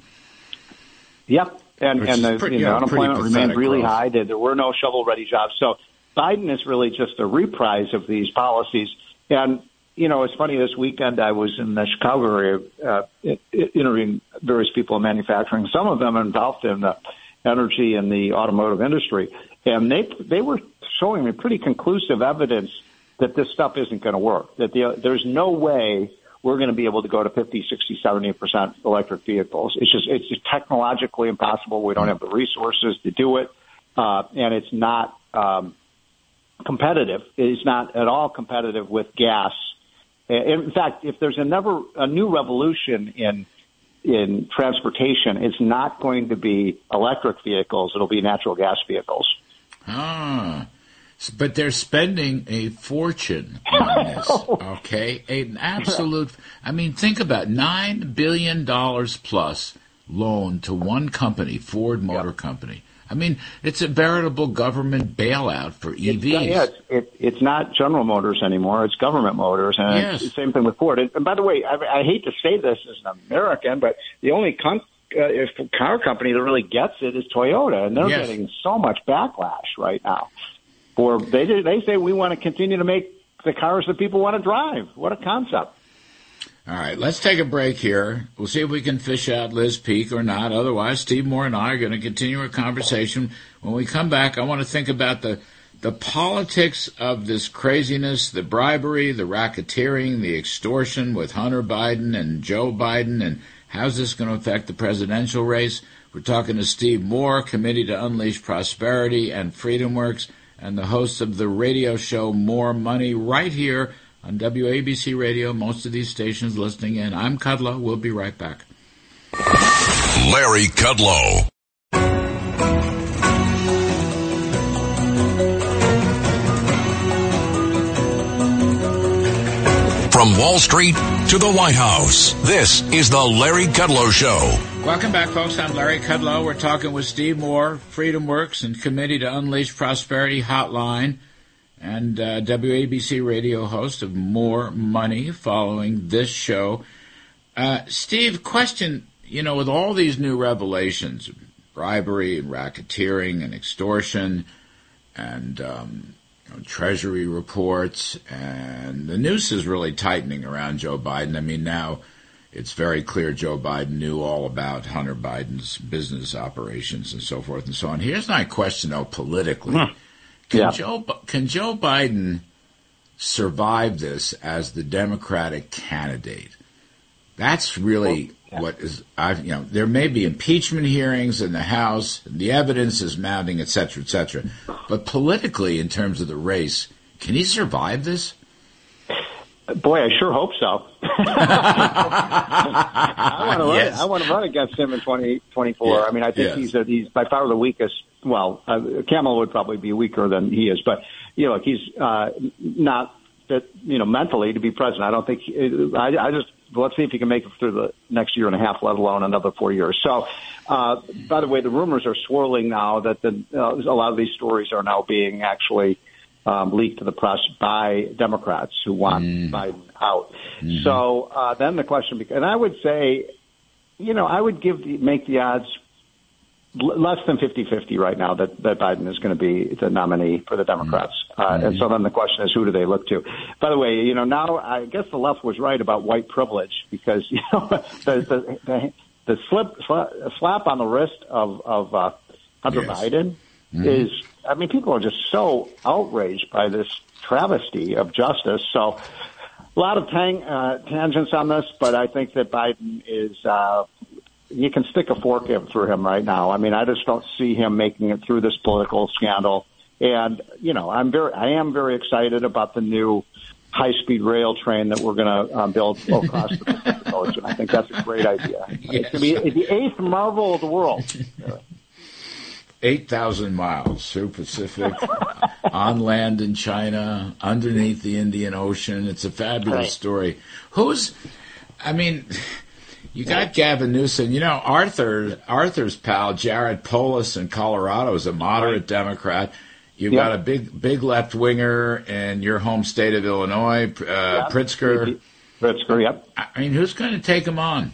Yep, and and the pretty, you know, unemployment remained really growth. high. There, there were no shovel-ready jobs. So Biden is really just a reprise of these policies. And you know, it's funny. This weekend I was in the Chicago area uh, interviewing various people in manufacturing. Some of them involved in the energy and the automotive industry, and they they were showing me pretty conclusive evidence that this stuff isn't going to work, that the, there's no way we're going to be able to go to fifty, sixty, seventy percent electric vehicles. It's just, it's just technologically impossible. We don't have the resources to do it. Uh, and it's not, um, competitive. It's not at all competitive with gas. In fact, if there's a never, a new revolution in, in transportation, it's not going to be electric vehicles. It'll be natural gas vehicles. Ah. But they're spending a fortune on this, okay? An absolute, I mean, think about it, nine billion dollars plus loan to one company, Ford Motor yep. Company. I mean, it's a veritable government bailout for E Vs. It's, yeah, it's, it, it's not General Motors anymore. It's government motors. And yes. it's the same thing with Ford. And, and by the way, I, I hate to say this as an American, but the only com- uh, if car company that really gets it is Toyota. And they're yes. getting so much backlash right now. Or they they say we want to continue to make the cars that people want to drive. What a concept. All right, let's take a break here. We'll see if we can fish out Liz Peek or not. Otherwise, Steve Moore and I are going to continue our conversation. When we come back, I want to think about the, the politics of this craziness, the bribery, the racketeering, the extortion with Hunter Biden and Joe Biden, and how's this going to affect the presidential race. We're talking to Steve Moore, Committee to Unleash Prosperity and FreedomWorks, and the host of the radio show More Money right here on W A B C Radio. Most of these stations listening in. I'm Kudlow. We'll be right back. Larry Kudlow. From Wall Street to the White House, this is the Larry Kudlow Show. Welcome back, folks. I'm Larry Kudlow. We're talking with Steve Moore, FreedomWorks and Committee to Unleash Prosperity Hotline, and uh, W A B C radio host of More Money following this show. Uh, Steve, question, you know, with all these new revelations, bribery and racketeering and extortion and um, you know, Treasury reports, and the noose is really tightening around Joe Biden. I mean, now it's very clear Joe Biden knew all about Hunter Biden's business operations and so forth and so on. Here's my question, though, politically. Hmm. Can, yeah. Joe, can Joe Biden survive this as the Democratic candidate? That's really well, yeah. what is, I've, you know, there may be impeachment hearings in the House, and the evidence is mounting, et cetera, et cetera. But politically, in terms of the race, can he survive this? Boy, I sure hope so. I want to run. Yes. I want to run against him in twenty twenty-four. Yeah. I mean, I think yes. he's a, he's by far the weakest. Well, uh, Kamala would probably be weaker than he is, but you know, he's uh, not fit, you know, mentally to be president. I don't think. I, I just let's see if he can make it through the next year and a half, let alone another four years. So, uh, by the way, the rumors are swirling now that the uh, a lot of these stories are now being actually. Um, leaked to the press by Democrats who want mm. Biden out. Mm-hmm. So uh, then the question, and I would say, you know, I would give the, make the odds less than fifty-fifty right now that, that Biden is going to be the nominee for the Democrats. Mm-hmm. Uh, and so then the question is, who do they look to? By the way, you know, now I guess the left was right about white privilege because, you know, the, the, the, the slip, slap on the wrist of, of uh, Hunter yes. Biden mm-hmm. is, I mean, people are just so outraged by this travesty of justice. So a lot of tang, uh, tangents on this, but I think that Biden is, uh, you can stick a fork through him right now. I mean, I just don't see him making it through this political scandal. And, you know, I'm very, I am very excited about the new high-speed rail train that we're going to uh, build across the Pacific Ocean. I think that's a great idea. Yes. It's going to be the eighth marvel of the world. eight thousand miles through Pacific, on land in China, underneath the Indian Ocean. It's a fabulous right. story. Who's, I mean, you got Gavin Newsom. You know, Arthur, Arthur's pal, Jared Polis in Colorado, is a moderate right. Democrat. You've yep. got a big, big left winger in your home state of Illinois, uh, yep. Pritzker. Pritzker, yep. I mean, who's going to take him on?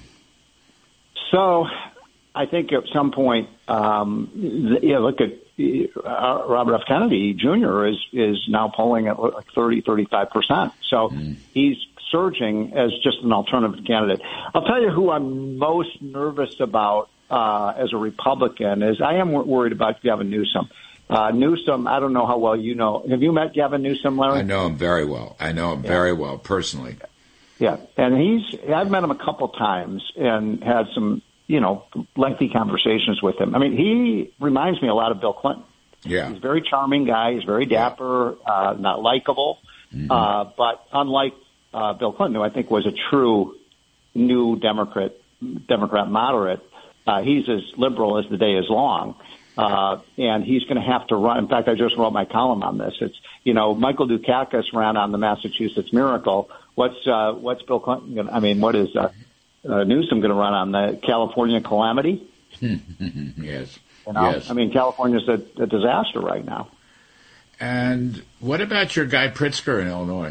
So, I think at some point, um, yeah, look at uh, Robert F. Kennedy Junior is is now polling at like thirty, thirty-five percent. So mm. he's surging as just an alternative candidate. I'll tell you who I'm most nervous about uh, as a Republican is I am worried about Gavin Newsom. Uh, Newsom, I don't know how well you know. Have you met Gavin Newsom, Larry? I know him very well. I know him yeah. very well personally. Yeah, and he's I've met him a couple times and had some, you know, lengthy conversations with him. I mean, he reminds me a lot of Bill Clinton. Yeah. He's a very charming guy. He's very dapper, uh, not likable. Mm-hmm. Uh, but unlike uh, Bill Clinton, who I think was a true new Democrat, Democrat moderate, uh, he's as liberal as the day is long. Uh, and he's going to have to run. In fact, I just wrote my column on this. It's, you know, Michael Dukakis ran on the Massachusetts Miracle. What's, uh, what's Bill Clinton going to, I mean, what is, uh, Uh, Newsom going to run on the California calamity? yes. You know? Yes. I mean, California's a, a disaster right now. And what about your guy Pritzker in Illinois?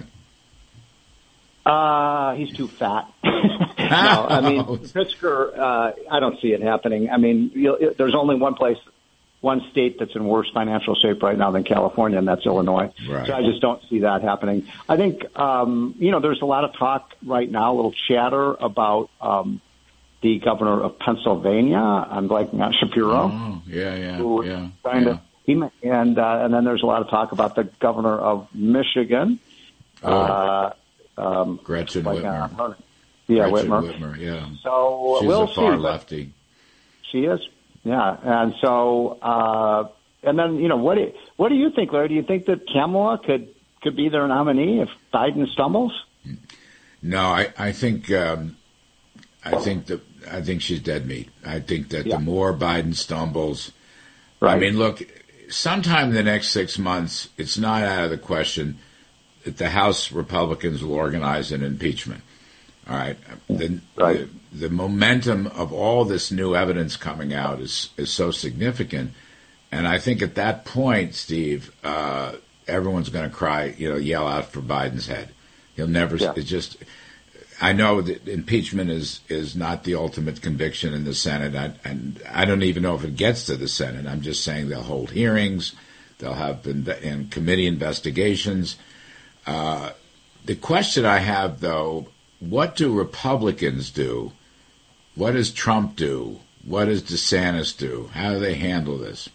Uh, he's too fat. no, I mean, Pritzker, uh, I don't see it happening. I mean, you'll, it, there's only one place, one state that's in worse financial shape right now than California, and that's Illinois. Right. So I just don't see that happening. I think, um, you know, there's a lot of talk right now, a little chatter about um, the governor of Pennsylvania. I'm blanking on Shapiro. Oh, yeah, yeah, who yeah. Trying yeah. to, he, and uh, and then there's a lot of talk about the governor of Michigan. Oh. Uh, um, Gretchen Whitmer. Uh, yeah, Gretchen Whitmer. Whitmer. Yeah. So she's we'll a far see. lefty. She is. Yeah, and so, uh, and then, you know, what do you, what do you think, Larry? Do you think that Kamala could, could be their nominee if Biden stumbles? No, I, I think, um, I think that, I think she's dead meat. I think that yeah. the more Biden stumbles, right. I mean, look, sometime in the next six months, it's not out of the question. that the House Republicans will organize an impeachment. All right. The, right. the, the momentum of all this new evidence coming out is, is so significant. And I think at that point, Steve, uh, everyone's going to cry, you know, yell out for Biden's head. He'll never, yeah. it's just, I know that impeachment is, is not the ultimate conviction in the Senate. I, and I don't even know if it gets to the Senate. I'm just saying they'll hold hearings. They'll have in, in committee investigations. Uh, the question I have, though, what do Republicans do? What does Trump do? What does DeSantis do? How do they handle this?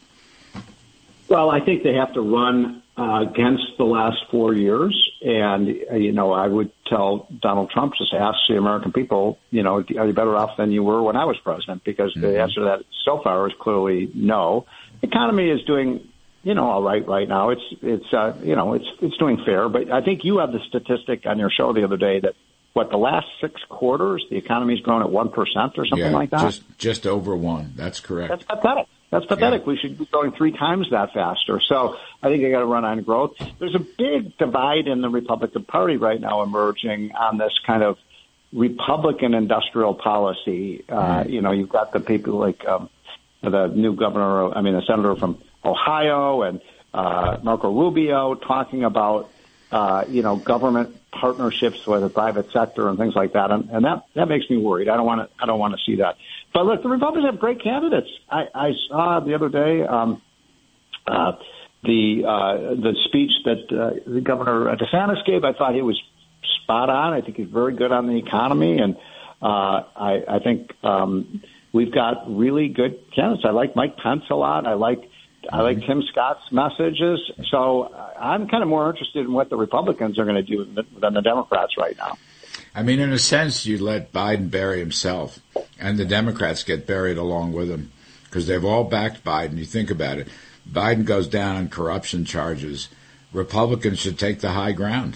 Well, I think they have to run uh, against the last four years. And, uh, you know, I would tell Donald Trump, just ask the American people, you know, are you better off than you were when I was president? Because mm-hmm. the answer to that so far is clearly no. The economy is doing, you know, all right right now. It's, it's uh, you know, it's it's doing fair. But I think you have the statistic on your show the other day that, what, the last six quarters, the economy's grown at one percent or something yeah, like that? Just, just over one. That's correct. That's pathetic. That's pathetic. Yeah. We should be going three times that faster. So I think they got to run on growth. There's a big divide in the Republican Party right now emerging on this kind of Republican industrial policy. Uh, mm. You know, you've got the people like um, the new governor, I mean, the senator from Ohio and uh, Marco Rubio talking about, uh, you know, government partnerships with the private sector and things like that. And, and that, that makes me worried. I don't want to, I don't want to see that. But look, the Republicans have great candidates. I, I saw the other day um, uh, the uh, the speech that uh, the Governor DeSantis gave. I thought he was spot on. I think he's very good on the economy, and uh, I, I think um, we've got really good candidates. I like Mike Pence a lot. I like I like Tim Scott's messages. So I'm kind of more interested in what the Republicans are going to do than the Democrats right now. I mean, in a sense, you let Biden bury himself, and the Democrats get buried along with him because they've all backed Biden. You think about it. Biden goes down on corruption charges. Republicans should take the high ground.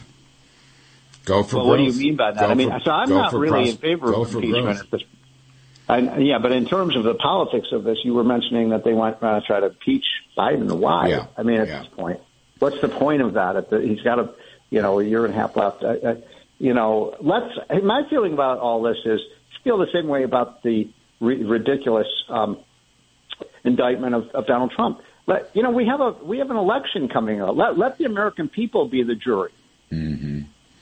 Go for well, growth. What do you mean by that? Go I mean, for, so I'm not really pros- in favor of impeachment at this point. I, yeah, but in terms of the politics of this, you were mentioning that they want to try to impeach Biden. Why? Yeah. I mean, at yeah. this point, what's the point of that? At the, he's got a, you know, a year and a half left. I, I, you know, let's. My feeling about all this is I feel the same way about the re- ridiculous um, indictment of, of Donald Trump. Let, you know, we have a we have an election coming up. Let let the American people be the jury. Mm-hmm.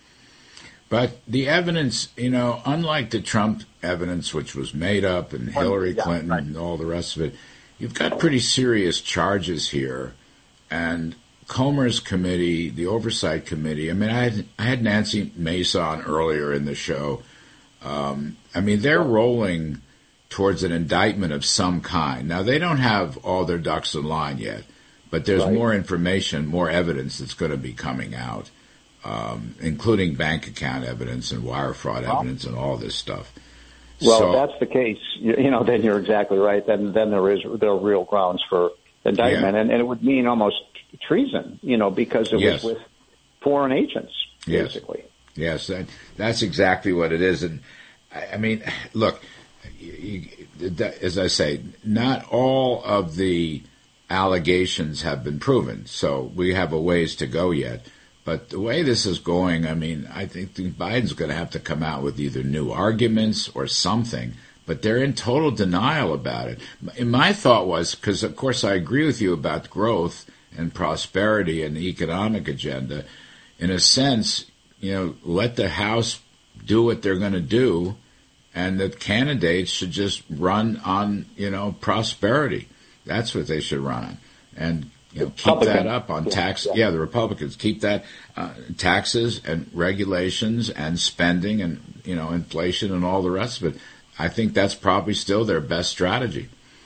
But the evidence, you know, unlike the Trump evidence, which was made up, and Hillary yeah, Clinton right. and all the rest of it, you've got pretty serious charges here. And Comer's committee, the oversight committee, I mean, I had, I had Nancy Mace on earlier in the show. Um, I mean, they're rolling towards an indictment of some kind. Now, they don't have all their ducks in line yet, but there's right. more information, more evidence that's going to be coming out. Um, including bank account evidence and wire fraud well, evidence and all this stuff. Well, so, if that's the case, you, you know, then you're exactly right. Then then there is there are real grounds for indictment, yeah. and, and it would mean almost treason, you know, because it yes. was with foreign agents, yes. basically. Yes, that, that's exactly what it is. And, I, I mean, look, you, you, as I say, not all of the allegations have been proven, so we have a ways to go yet. But the way this is going, I mean, I think Biden's going to have to come out with either new arguments or something. But they're in total denial about it. And my thought was, because, of course, I agree with you about growth and prosperity and the economic agenda. In a sense, you know, let the House do what they're going to do, and the candidates should just run on, you know, prosperity. That's what they should run on. And You know, keep that up on tax. Yeah, the Republicans keep that uh, taxes and regulations and spending and, you know, inflation and all the rest of it. I think that's probably still their best strategy.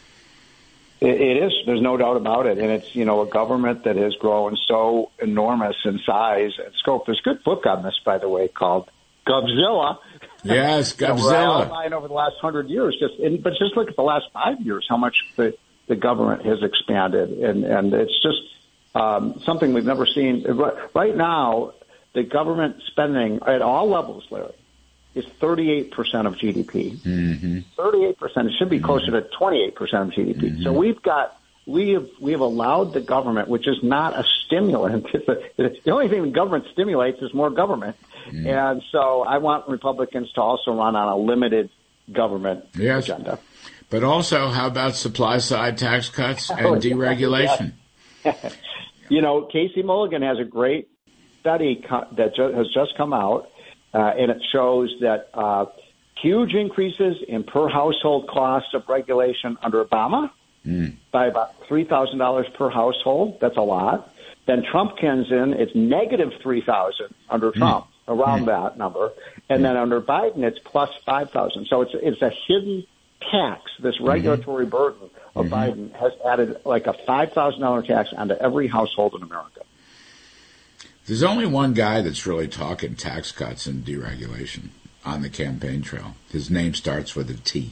It, it is. There's no doubt about it. And it's, you know, a government that has grown so enormous in size and scope. There's a good book on this, by the way, called Govzilla. Yes, Govzilla. You know, outlined over the last hundred years. Just, and, but just look at the last five years, how much the the government has expanded, and, and it's just um, something we've never seen. Right now, the government spending at all levels, Larry, is thirty-eight percent of G D P. Mm-hmm. thirty-eight percent. It should be closer to twenty-eight percent of G D P. Mm-hmm. So we've got we have we have allowed the government, which is not a stimulant. It's a, the only thing the government stimulates is more government. Mm. And so I want Republicans to also run on a limited government yes. agenda. But also, how about supply-side tax cuts and deregulation? You know, Casey Mulligan has a great study co- that ju- has just come out, uh, and it shows that uh, huge increases in per-household costs of regulation under Obama, Mm. by about three thousand dollars per household. That's a lot. Then Trump comes in, it's negative three thousand dollars under Trump, mm. around mm. that number. And mm. then under Biden, it's plus five thousand dollars. So it's it's a hidden tax. This regulatory mm-hmm. burden of mm-hmm. Biden has added like a five thousand dollars tax onto every household in America. There's only one guy that's really talking tax cuts and deregulation on the campaign trail. His name starts with a T.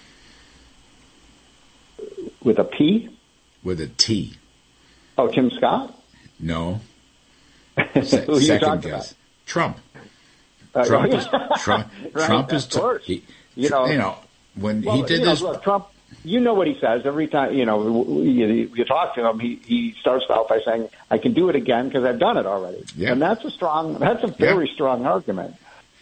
With a P? With a T. Oh, Tim Scott? No. Se- Who second guess. About? Trump. Uh, Trump is Trump. right, Trump is. T- he, you know. You know when well, he did you know, this. Look, Trump. You know what he says every time. You know, you, you talk to him. He he starts out by saying, "I can do it again because I've done it already." Yeah. And that's a strong. That's a very yeah. strong argument.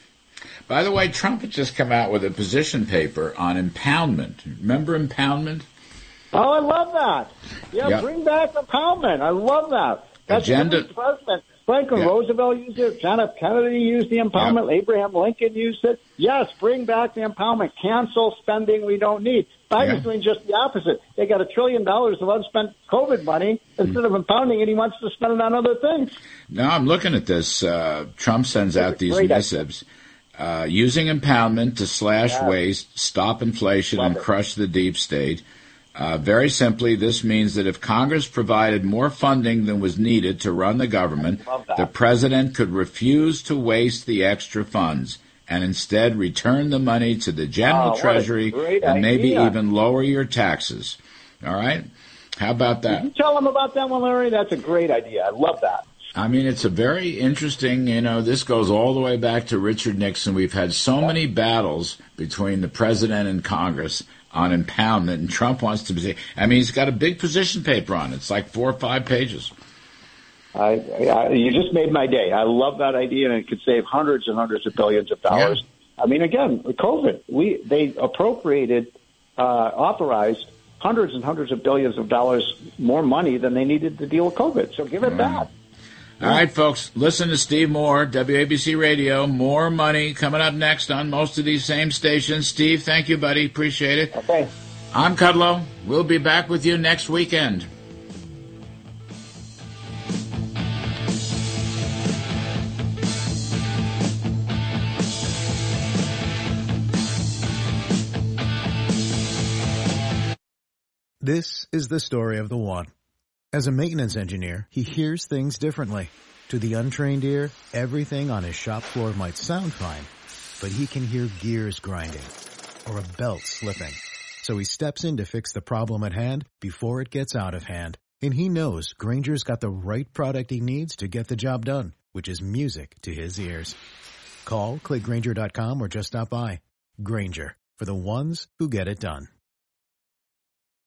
By the way, Trump had just come out with a position paper on impoundment. Remember impoundment? Oh, I love that. Yeah, yep. Bring back impoundment. I love that. That's Agenda. every president. Franklin yep. Roosevelt used it. John F. Kennedy used the impoundment. Yep. Abraham Lincoln used it. Yes, bring back the impoundment. Cancel spending we don't need. Biden's yep. doing just the opposite. They got a trillion dollars of unspent COVID money. Instead of impounding it, he wants to spend it on other things. Now I'm looking at this. Uh, Trump sends That's out these missives. Uh, using impoundment to slash yes. waste, stop inflation, love and it. crush the deep state. Uh, very simply, this means that if Congress provided more funding than was needed to run the government, the president could refuse to waste the extra funds and instead return the money to the general oh, treasury and maybe idea. even lower your taxes. All right? How about that? Did you tell them about that one, Larry? That's a great idea. I love that. I mean, it's a very interesting, you know, this goes all the way back to Richard Nixon. We've had so many battles between the president and Congress on impoundment, and Trump wants to be, I mean, he's got a big position paper on it. It's like four or five pages. I, I, you just made my day. I love that idea, and it could save hundreds and hundreds of billions of dollars. Yeah. I mean, again, COVID, we they appropriated, uh, authorized hundreds and hundreds of billions of dollars more money than they needed to deal with COVID. So give it back. All right, folks, listen to Steve Moore, W A B C Radio. More money coming up next on most of these same stations. Steve, thank you, buddy. Appreciate it. Okay. I'm Kudlow. We'll be back with you next weekend. This is the story of the one. As a maintenance engineer, he hears things differently. To the untrained ear, everything on his shop floor might sound fine, but he can hear gears grinding or a belt slipping. So he steps in to fix the problem at hand before it gets out of hand. And he knows Grainger's got the right product he needs to get the job done, which is music to his ears. Call, click Grainger dot com, or just stop by. Grainger, for the ones who get it done.